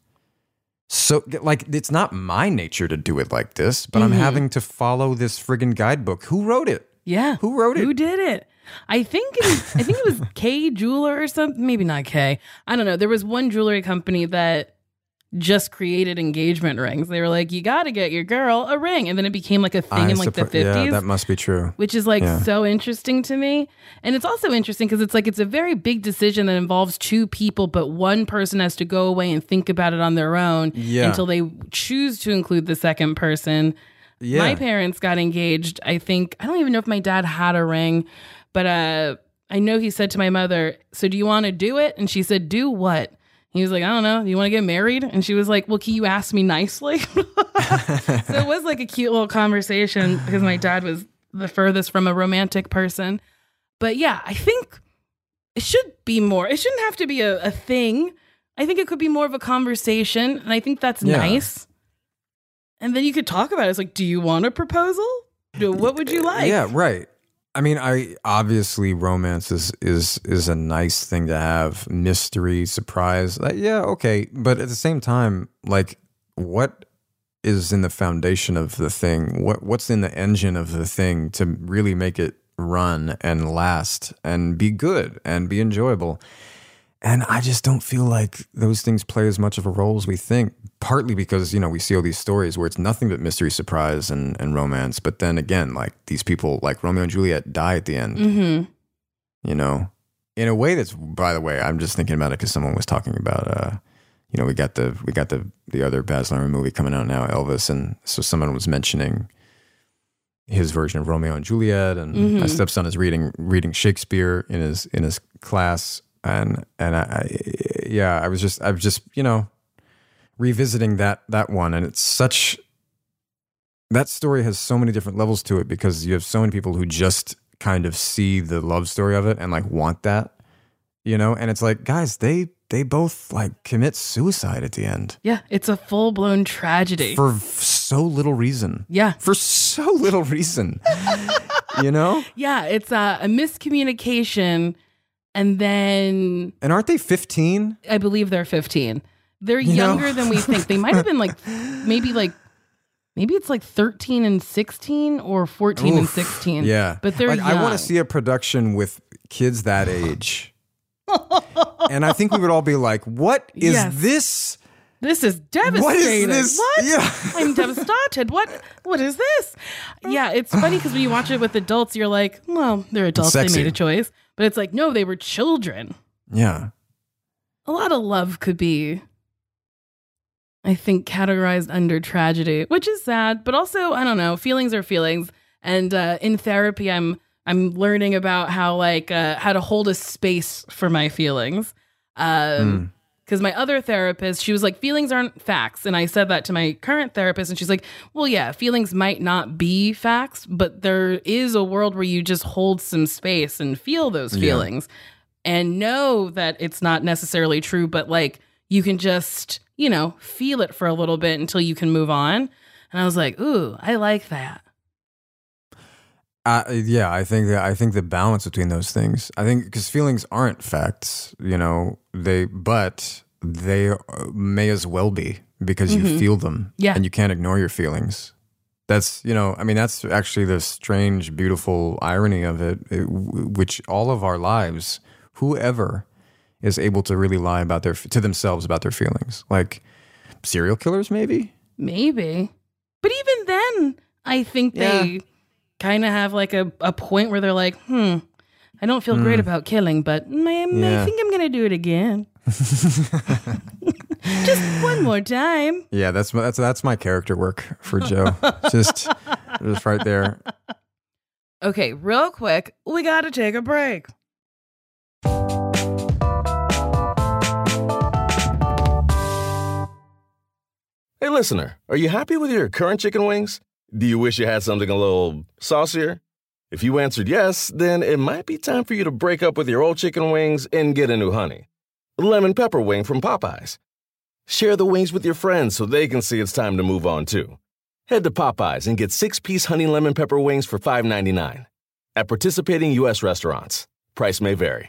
so like, it's not my nature to do it like this, but mm-hmm. I'm having to follow this friggin' guidebook. Who wrote it? Yeah. Who wrote it? Who did it? I think it was, I think it was K Jeweler or something. Maybe not K. I don't know. There was one jewelry company that just created engagement rings. They were like, you got to get your girl a ring. And then it became like a thing I in like support, the fifties. Yeah, that must be true. Which is like yeah. so interesting to me. And it's also interesting because it's like, it's a very big decision that involves two people, but one person has to go away and think about it on their own yeah. until they choose to include the second person. Yeah. My parents got engaged. I think, I don't even know if my dad had a ring, but uh, I know he said to my mother, so do you want to do it? And she said, do what? He was like, I don't know. Do you want to get married? And she was like, well, can you ask me nicely? So it was like a cute little conversation because my dad was the furthest from a romantic person. But yeah, I think it should be more. It shouldn't have to be a, a thing. I think it could be more of a conversation. And I think that's yeah. nice. And then you could talk about it. It's like, do you want a proposal? What would you like? Yeah, right. I mean, I obviously romance is is is a nice thing to have. Mystery, surprise. Like, yeah, okay. But at the same time, like, what is in the foundation of the thing? What what's in the engine of the thing to really make it run and last and be good and be enjoyable? And I just don't feel like those things play as much of a role as we think, partly because, you know, we see all these stories where it's nothing but mystery, surprise, and, and romance. But then again, like these people, like Romeo and Juliet, die at the end, mm-hmm. you know, in a way that's, by the way, I'm just thinking about it because someone was talking about, uh, you know, we got the we got the the other Baz Luhrmann movie coming out now, Elvis. And so someone was mentioning his version of Romeo and Juliet. And mm-hmm. my stepson is reading reading Shakespeare in his in his class. And and I, I yeah, I was just I was just you know revisiting that that one, and it's such that story has so many different levels to it because you have so many people who just kind of see the love story of it and like want that, you know, and it's like, guys, they they both like commit suicide at the end. Yeah, it's a full blown tragedy for f- so little reason. Yeah, for so little reason, you know. Yeah, it's a, a miscommunication. And then... And aren't they fifteen? I believe they're fifteen. They're you younger know? than we think. They might have been like, maybe like, maybe it's like thirteen and sixteen or fourteen Oof, and sixteen. Yeah. But they're like, young. I want to see a production with kids that age. And I think we would all be like, what is yes. this? This is devastating. What is this? What? Yeah. I'm devastated. What? What is this? Yeah, it's funny because when you watch it with adults, you're like, well, they're adults. They made a choice. But it's like, no, they were children. Yeah. A lot of love could be I think, categorized under tragedy, which is sad, but also, I don't know, feelings are feelings. And uh, in therapy, I'm I'm learning about how like uh, how to hold a space for my feelings. Um, because mm. my other therapist, she was like, feelings aren't facts. And I said that to my current therapist, and she's like, well, yeah, feelings might not be facts, but there is a world where you just hold some space and feel those feelings yeah. and know that it's not necessarily true, but like you can just, you know, feel it for a little bit until you can move on. And I was like, ooh, I like that. Uh, yeah, I think that I think the balance between those things. I think because feelings aren't facts, you know, they but they may as well be because mm-hmm. you feel them, yeah, and you can't ignore your feelings. That's you know, I mean, that's actually the strange, beautiful irony of it, it which all of our lives, whoever is able to really lie about their to themselves about their feelings, like serial killers, maybe, maybe, but even then, I think yeah. they. kind of have like a, a point where they're like, hmm, I don't feel mm. great about killing, but I, yeah. I think I'm going to do it again. Just one more time. Yeah, that's that's that's my character work for Joe. just, just right there. Okay, real quick, we got to take a break. Hey, listener, are you happy with your current chicken wings? Do you wish you had something a little saucier? If you answered yes, then it might be time for you to break up with your old chicken wings and get a new honey. Lemon pepper wing from Popeyes. Share the wings with your friends so they can see it's time to move on too. Head to Popeyes and get six-piece honey lemon pepper wings for five ninety-nine. At participating U S restaurants. Price may vary.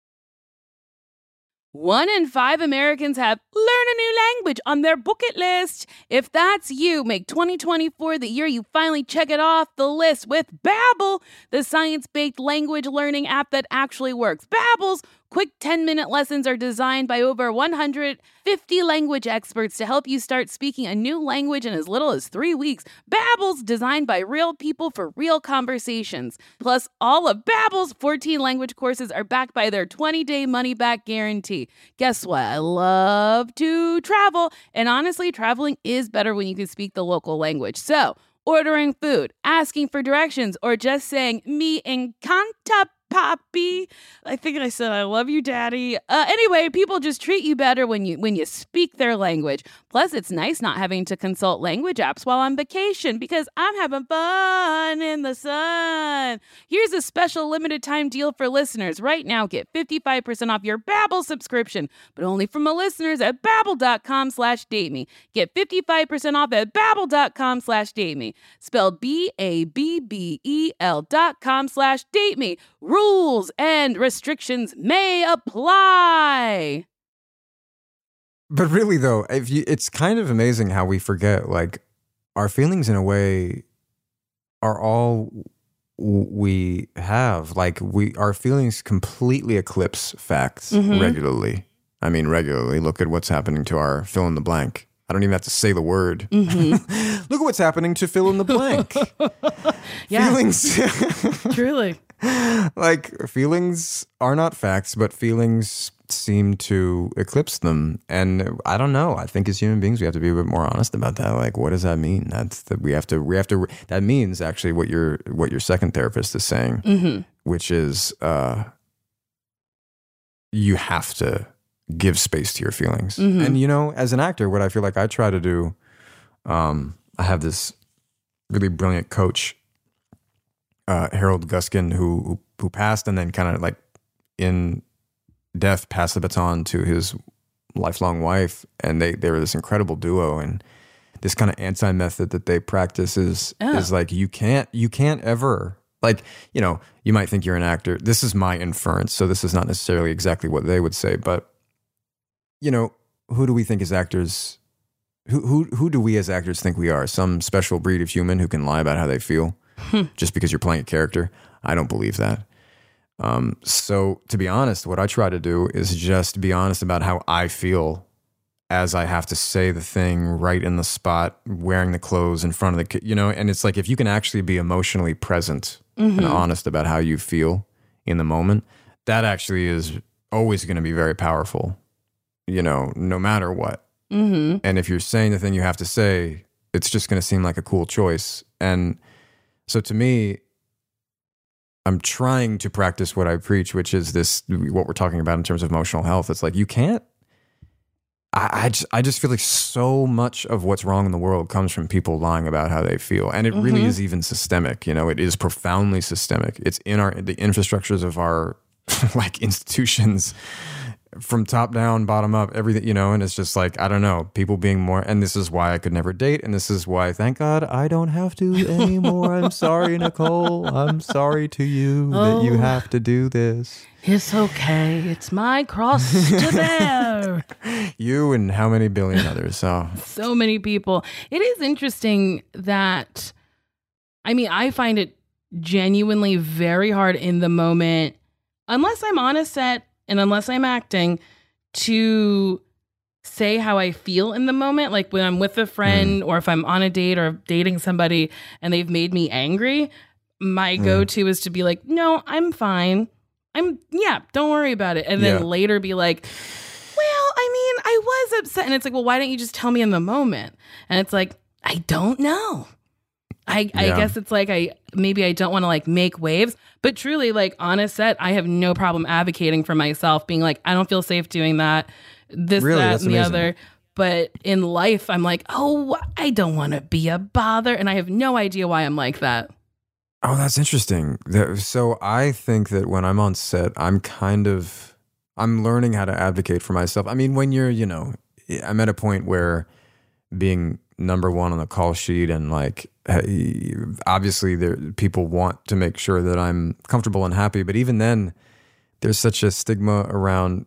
One in five Americans have learn a new language on their bucket list. If that's you, make twenty twenty-four the year you finally check it off the list with Babbel, the science-based language learning app that actually works. Babbel's quick ten-minute lessons are designed by over one hundred fifty language experts to help you start speaking a new language in as little as three weeks. Babbel's designed by real people for real conversations. Plus, all of Babbel's fourteen language courses are backed by their twenty-day money-back guarantee. Guess what? I love to travel, and honestly, traveling is better when you can speak the local language. So, ordering food, asking for directions, or just saying, me encanta papi. I think I said, I love you, daddy. Uh, anyway, people just treat you better when you when you speak their language. Plus, it's nice not having to consult language apps while on vacation because I'm having fun in the sun. Here's a special limited time deal for listeners. Right now, get fifty-five percent off your Babbel subscription, but only from the listeners at babbel.com slash date me. Get fifty-five percent off at babbel.com slash date me. Spelled B A B B E L dot com slash date me. Rules and restrictions may apply. But really, though, if you, it's kind of amazing how we forget, like, our feelings in a way are all we have. Like, we our feelings completely eclipse facts mm-hmm. regularly. I mean, regularly. Look at what's happening to our fill in the blank. I don't even have to say the word. Mm-hmm. Look at what's happening to fill in the blank. Yeah. Feelings. Truly. Like, feelings are not facts, but feelings seem to eclipse them. And I don't know. I think as human beings, we have to be a bit more honest about that. Like, what does that mean? That's that we have to, we have to, that means actually what your, what your second therapist is saying, mm-hmm. which is, uh, you have to give space to your feelings. Mm-hmm. And, you know, as an actor, what I feel like I try to do, um, I have this really brilliant coach, uh, Harold Guskin, who, who, who passed and then kind of like in death passed the baton to his lifelong wife. And they, they were this incredible duo. And this kind of anti-method that they practice is, oh. is like, you can't, you can't ever, like, you know, you might think you're an actor. This is my inference. So this is not necessarily exactly what they would say, but you know, who do we think as actors, who, who, who do we as actors think we are? Some special breed of human who can lie about how they feel just because you're playing a character? I don't believe that. Um, so to be honest, what I try to do is just be honest about how I feel as I have to say the thing right in the spot, wearing the clothes in front of the, you know, and it's like, if you can actually be emotionally present mm-hmm. and honest about how you feel in the moment, that actually is always going to be very powerful, you know, no matter what. Mm-hmm. And if you're saying the thing you have to say, it's just going to seem like a cool choice. And so to me, I'm trying to practice what I preach, which is this, what we're talking about in terms of emotional health. It's like, you can't, I, I just, I just feel like so much of what's wrong in the world comes from people lying about how they feel. And it mm-hmm. really is even systemic. You know, it is profoundly systemic. It's in our, the infrastructures of our like institutions, from top down, bottom up, everything, you know, and it's just like, I don't know, people being more, and this is why I could never date, and this is why, thank God, I don't have to anymore. I'm sorry, Nicole. I'm sorry to you oh, that you have to do this. It's okay. It's my cross to bear. You and how many billion others? So. so many people. It is interesting that, I mean, I find it genuinely very hard in the moment, unless I'm on a set, and unless I'm acting, to say how I feel in the moment, like when I'm with a friend mm. or if I'm on a date or dating somebody and they've made me angry, my mm. go-to is to be like, no, I'm fine. I'm, yeah, don't worry about it. And then yeah. later be like, well, I mean, I was upset. And it's like, well, why don't you just tell me in the moment? And it's like, I don't know. I, I yeah. guess it's like I maybe I don't want to like make waves, but truly, like on a set, I have no problem advocating for myself, being like, I don't feel safe doing that, this, really? that, That's and the amazing. other. But in life, I'm like, oh, I don't want to be a bother, and I have no idea why I'm like that. Oh, that's interesting. So I think that when I'm on set, I'm kind of I'm learning how to advocate for myself. I mean, when you're, you know, I'm at a point where being number one on the call sheet and like obviously there people want to make sure that I'm comfortable and happy, but even then there's such a stigma around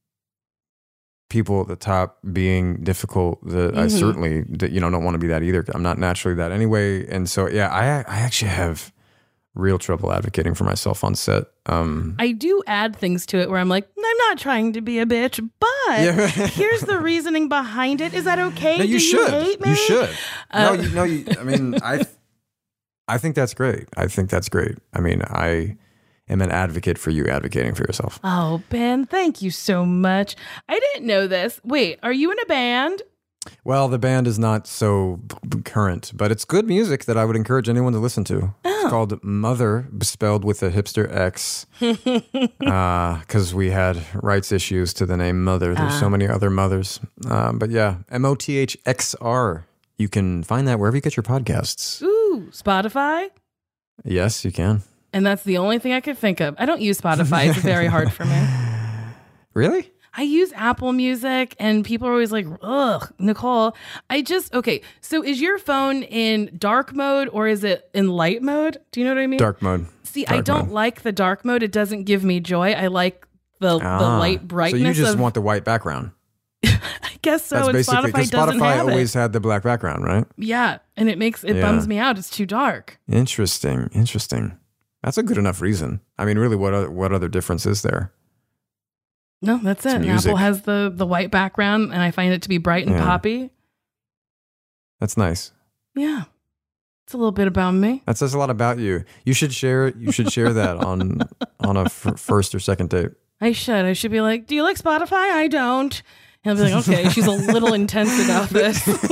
people at the top being difficult that mm-hmm. I certainly you know don't want to be that either. I'm not naturally that anyway, and so yeah I I actually have real trouble advocating for myself on set. Um, I do add things to it where I'm like, I'm not trying to be a bitch, but yeah. here's the reasoning behind it. Is that okay? No, you Do should. You hate me? You should. Uh, no, you, no. You, I mean, I, I think that's great. I think that's great. I mean, I am an advocate for you advocating for yourself. Oh, Ben, thank you so much. I didn't know this. Wait, are you in a band? Well, the band is not so current, but it's good music that I would encourage anyone to listen to. Oh. It's called Mother, spelled with a hipster X, because uh, we had rights issues to the name Mother. There's uh. so many other mothers. Uh, but yeah, M O T H X R. You can find that wherever you get your podcasts. Ooh, Spotify? Yes, you can. And that's the only thing I could think of. I don't use Spotify. It's very hard for me. Really? I use Apple Music, and people are always like, ugh, Nicole. I just, okay, so is your phone in dark mode or is it in light mode? Do you know what I mean? Dark mode. See, dark I don't mode. like the dark mode. It doesn't give me joy. I like the, ah, the light brightness. So you just of, want the white background. I guess so. That's and basically, Spotify doesn't Spotify have always it. had the black background, right? Yeah, and it makes, it yeah. bums me out. It's too dark. Interesting, interesting. That's a good enough reason. I mean, really, what other, what other difference is there? No, that's it. Apple has the, the white background, and I find it to be bright and yeah. poppy. That's nice. Yeah. It's a little bit about me. That says a lot about you. You should share You should share that on on a f- first or second date. I should. I should be like, do you like Spotify? I don't. And I'll be like, okay, she's a little intense about this. I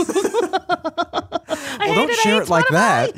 well, don't it, share it like that.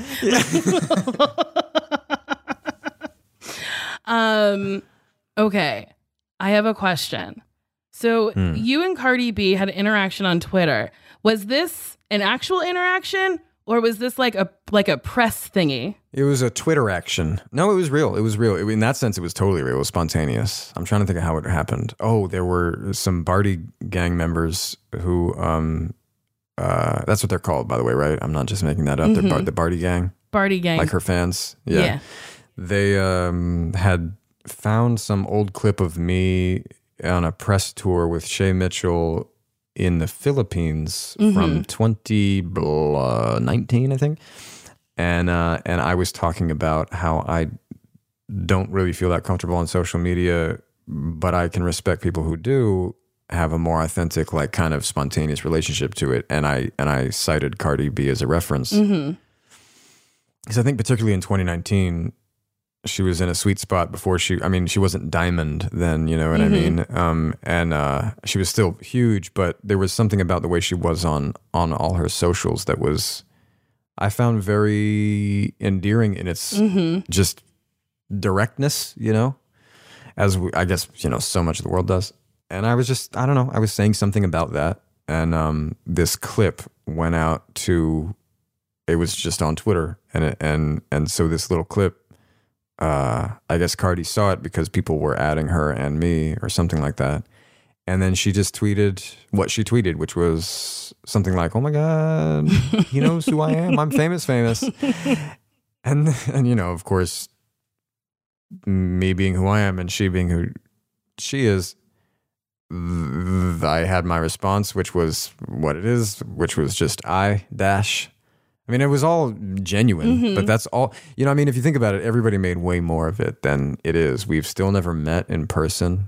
um. Okay. I have a question. So mm. you and Cardi B had an interaction on Twitter. Was this an actual interaction or was this like a like a press thingy? It was a Twitter action. No, it was real. It was real. In that sense, it was totally real. It was spontaneous. I'm trying to think of how it happened. Oh, there were some Barty gang members who, um, uh, that's what they're called, by the way, right? I'm not just making that up. Mm-hmm. They're Bar- the Barty gang. Barty gang. Like her fans. Yeah. yeah. They um, had found some old clip of me on a press tour with Shay Mitchell in the Philippines mm-hmm. from twenty nineteen, I think. And uh, and I was talking about how I don't really feel that comfortable on social media, but I can respect people who do have a more authentic, like kind of spontaneous relationship to it. And I and I cited Cardi B as a reference. Because mm-hmm. I think particularly in twenty nineteen, she was in a sweet spot before she, I mean, she wasn't diamond then, you know what mm-hmm. I mean? Um, and uh, she was still huge, but there was something about the way she was on, on all her socials that was, I found very endearing in its mm-hmm. just directness, you know, as we, I guess, you know, so much of the world does. And I was just, I don't know, I was saying something about that. And um, this clip went out to, it was just on Twitter. And, it, and, and so this little clip, Uh, I guess Cardi saw it because people were adding her and me or something like that. And then she just tweeted what she tweeted, which was something like, oh my God, he knows who I am. I'm famous, famous. And, and, you know, of course, me being who I am and she being who she is, I had my response, which was what it is, which was just I dash. I mean, it was all genuine, mm-hmm. but that's all, you know, I mean, if you think about it, everybody made way more of it than it is. We've still never met in person.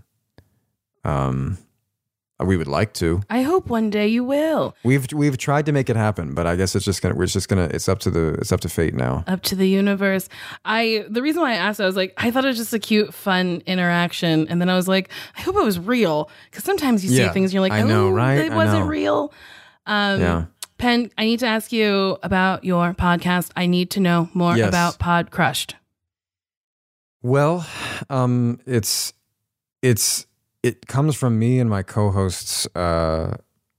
Um, we would like to. I hope one day you will. We've we've tried to make it happen, but I guess it's just gonna. We're just gonna. It's up to the. It's up to fate now. Up to the universe. I. The reason why I asked, I was like, I thought it was just a cute, fun interaction, and then I was like, I hope it was real, because sometimes you yeah, see things, and you're like, I oh, know, right? it wasn't know. real. Um, yeah. Penn, I need to ask you about your podcast. I need to know more yes. about Pod Crushed. Well, um, it's it's it comes from me and my co-hosts' uh,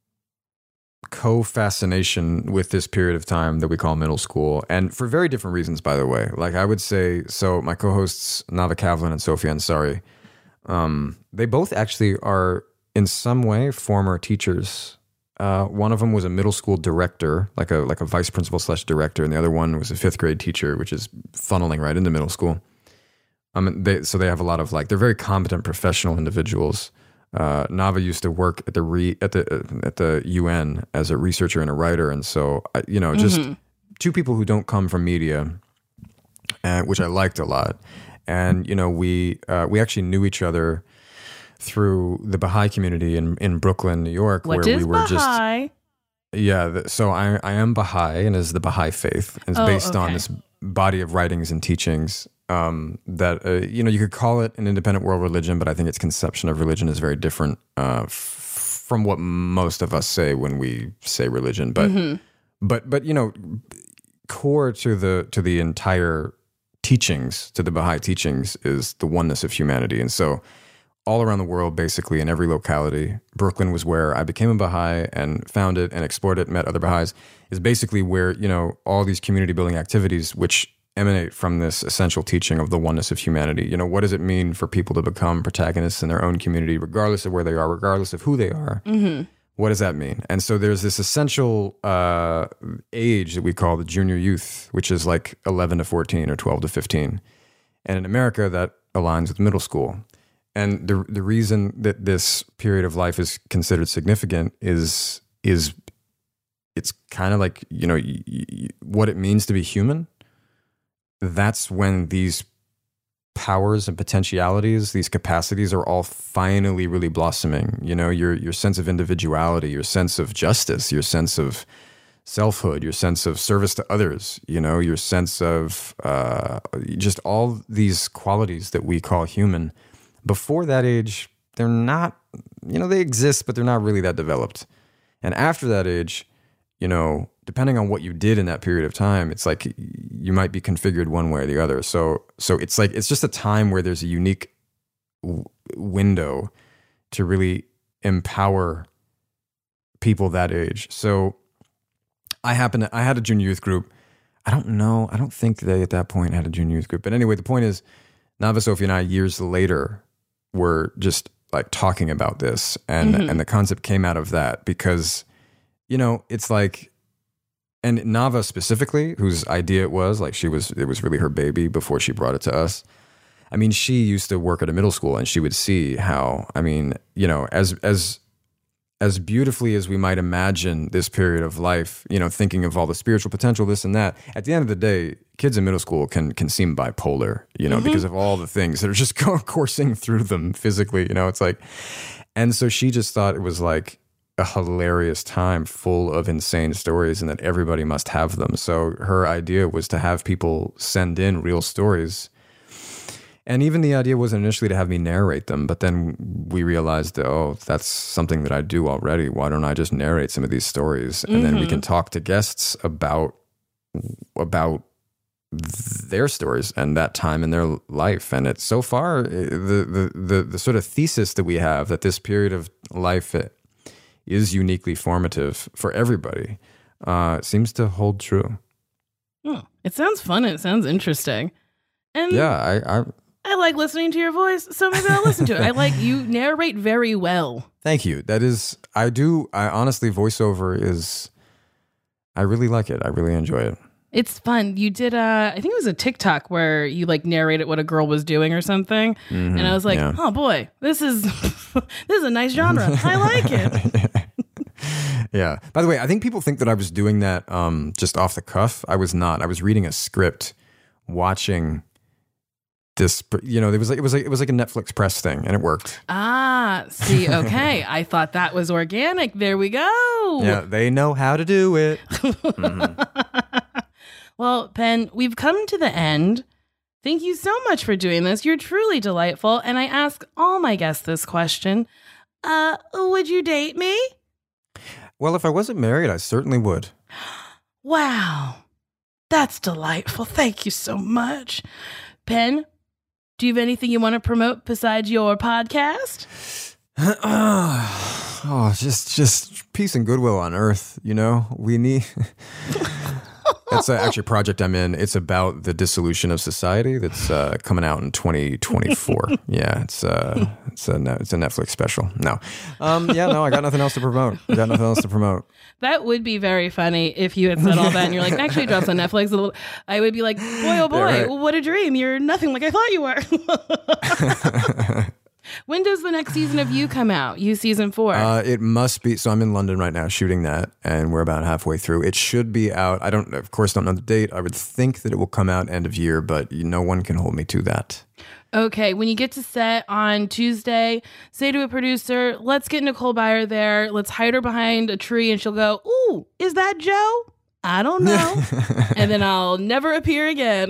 co-fascination with this period of time that we call middle school, and for very different reasons, by the way. Like I would say, so my co-hosts Nava Kavlin and Sophia Ansari, um, they both actually are in some way former teachers. Uh, one of them was a middle school director, like a like a vice principal slash director, and the other one was a fifth grade teacher, which is funneling right into middle school. Um, they so they have a lot of like they're very competent professional individuals. Uh, Nava used to work at the re, at the uh, at the U N as a researcher and a writer, and so I, you know, just mm-hmm. two people who don't come from media, uh, which I liked a lot. And you know, we uh, we actually knew each other through the Baha'i community in, in Brooklyn, New York, what where is we were Baha'i? just yeah. The, so I I am Baha'i, and is the Baha'i faith. It's oh, based okay. on this body of writings and teachings um, that uh, you know you could call it an independent world religion, but I think its conception of religion is very different uh, f- from what most of us say when we say religion. But mm-hmm. but but you know, core to the to the entire teachings, to the Baha'i teachings, is the oneness of humanity, and so. All around the world, basically, in every locality. Brooklyn was where I became a Baha'i and found it and explored it, met other Baha'is, is basically where, you know, all these community building activities, which emanate from this essential teaching of the oneness of humanity. You know, what does it mean for people to become protagonists in their own community, regardless of where they are, regardless of who they are? Mm-hmm. What does that mean? And so there's this essential uh, age that we call the junior youth, which is like eleven to fourteen or twelve to fifteen. And in America, that aligns with middle school. And the the reason that this period of life is considered significant is is it's kind of like, you know, y- y- what it means to be human. That's when these powers and potentialities, these capacities are all finally really blossoming. You know, your your sense of individuality, your sense of justice, your sense of selfhood, your sense of service to others, you know, your sense of uh, just all these qualities that we call human. Before that age, they're not, you know, they exist, but they're not really that developed. And after that age, you know, depending on what you did in that period of time, it's like you might be configured one way or the other. So, so it's like, it's just a time where there's a unique w- window to really empower people that age. So I happen to, I had a junior youth group. I don't know. I don't think they at that point had a junior youth group. But anyway, the point is, Nava, Sophie, and I, years later, were just like talking about this, and mm-hmm. and the concept came out of that because, you know, it's like, and Nava specifically, whose idea it was, like she was, it was really her baby before she brought it to us. I mean, she used to work at a middle school, and she would see how, I mean, you know, as as as beautifully as we might imagine this period of life, you know, thinking of all the spiritual potential, this and that, at the end of the day, kids in middle school can can seem bipolar, you know, mm-hmm. because of all the things that are just coursing through them physically, you know, it's like, and so she just thought it was like a hilarious time full of insane stories and that everybody must have them. So her idea was to have people send in real stories And even the idea wasn't initially to have me narrate them, but then we realized, oh, that's something that I do already. Why don't I just narrate some of these stories? And mm-hmm. then we can talk to guests about about their stories and that time in their life. And it's so far the the the, the sort of thesis that we have that this period of life is uniquely formative for everybody uh, seems to hold true. Oh, it sounds fun. It sounds interesting. And yeah, I. I I like listening to your voice, so maybe I'll listen to it. I like you narrate very well. Thank you. That is, I do, I honestly, voiceover is, I really like it. I really enjoy it. It's fun. You did, uh, I think it was a TikTok where you like narrated what a girl was doing or something. Mm-hmm, and I was like, yeah. oh boy, this is, this is a nice genre. I like it. Yeah. By the way, I think people think that I was doing that um, just off the cuff. I was not. I was reading a script, watching this, you know, it was like, it was like, it was like a Netflix press thing, and it worked. Ah, see, okay. I thought that was organic. There we go. Yeah, they know how to do it. Mm-hmm. Well, Penn, we've come to the end. Thank you so much for doing this. You're truly delightful. And I ask all my guests this question. Uh, would you date me? Well, if I wasn't married, I certainly would. Wow. That's delightful. Thank you so much. Penn, do you have anything you want to promote besides your podcast? Oh, just just peace and goodwill on Earth, you know? We need... That's uh, actually a project I'm in. It's about the dissolution of society that's uh, coming out in twenty twenty-four. Yeah, it's uh, it's a it's a Netflix special. No, um, yeah, no, I got nothing else to promote. I got nothing else to promote. That would be very funny if you had said all that and you're like, actually, it drops on Netflix. A little. I would be like, boy, oh boy, yeah, right. What a dream! You're nothing like I thought you were. When does the next season of You come out? You season four? Uh, it must be. So I'm in London right now shooting that, and we're about halfway through. It should be out. I don't, of course, don't know the date. I would think that it will come out end of year, but no one can hold me to that. Okay, when you get to set on Tuesday, say to a producer, let's get Nicole Byer there. Let's hide her behind a tree, and she'll go, ooh, is that Joe? I don't know. And then I'll never appear again.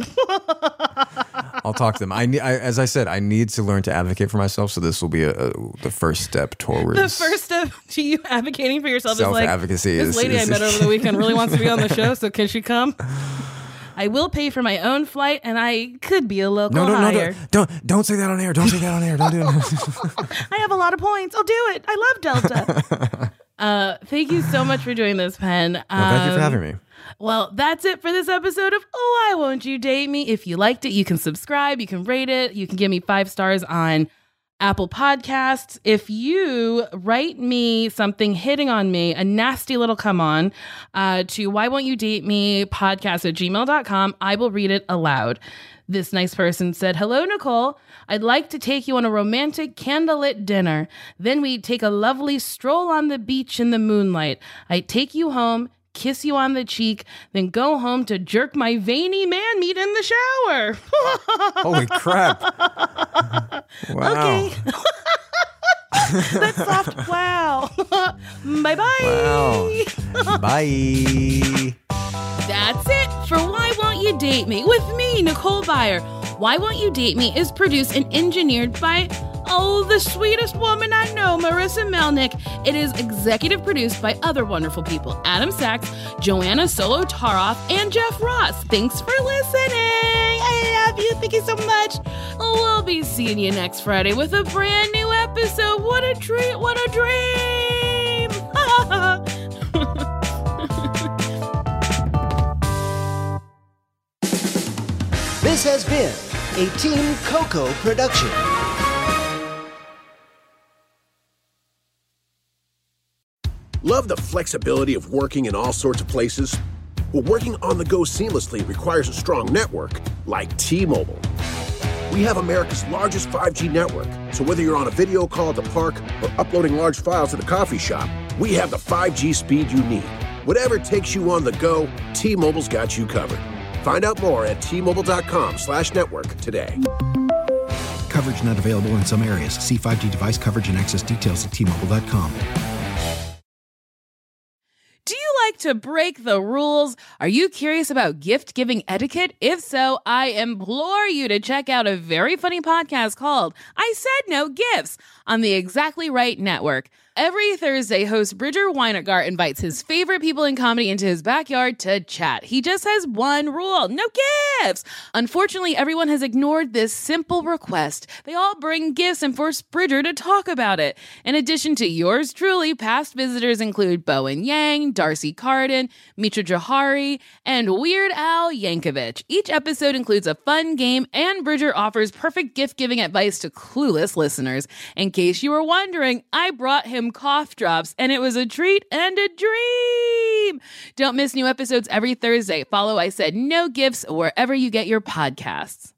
I'll talk to them. I, need, I as I said, I need to learn to advocate for myself. So this will be a, a, the first step towards the first step to you advocating for yourself. Self-advocacy is like, this lady is, I met over the weekend really wants to be on the show. So can she come? I will pay for my own flight, and I could be a local no, no, hire. No, don't, don't say that on air. Don't say that on air. Don't do it. I have a lot of points. I'll do it. I love Delta. uh, thank you so much for doing this, Penn. Um, no, thank you for having me. Well, that's it for this episode of Oh, Why Won't You Date Me? If you liked it, you can subscribe, you can rate it, you can give me five stars on Apple Podcasts. If you write me something hitting on me, a nasty little come on, uh, to Why Won't You Date Me podcast at gmail dot com, I will read it aloud. This nice person said, hello, Nicole. I'd like to take you on a romantic candlelit dinner. Then we'd take a lovely stroll on the beach in the moonlight. I'd take you home, kiss you on the cheek, then go home to jerk my veiny man meat in the shower. Holy crap. Wow. Okay. That's soft. Wow. Bye-bye. Wow. Bye. That's it for Why Won't You Date Me with me, Nicole Byer. Why Won't You Date Me is produced and engineered by oh, the sweetest woman I know, Marissa Melnick. It is executive produced by other wonderful people, Adam Sachs, Joanna Solotaroff, and Jeff Ross. Thanks for listening. I love you. Thank you so much. We'll be seeing you next Friday with a brand new episode. What a treat. What a dream. This has been a Team Coco production. Love the flexibility of working in all sorts of places? Well, working on the go seamlessly requires a strong network like T-Mobile. We have America's largest five G network, so whether you're on a video call at the park or uploading large files at a coffee shop, we have the five G speed you need. Whatever takes you on the go, T-Mobile's got you covered. Find out more at T Mobile dot com slash network today. Coverage not available in some areas. See five G device coverage and access details at T Mobile dot com. Do you like like to break the rules? Are you curious about gift-giving etiquette? If so, I implore you to check out a very funny podcast called I Said No Gifts on the Exactly Right Network. Every Thursday, host Bridger Weinegart invites his favorite people in comedy into his backyard to chat. He just has one rule: no gifts. Unfortunately, everyone has ignored this simple request. They all bring gifts and force Bridger to talk about it. In addition to yours truly, past visitors include Bowen Yang, Darcy Carden, Mitra Johari, and Weird Al Yankovic. Each episode includes a fun game, and Bridger offers perfect gift-giving advice to clueless listeners. In case you were wondering, I brought him cough drops, and it was a treat and a dream. Don't miss new episodes every Thursday. Follow I Said No Gifts wherever you get your podcasts.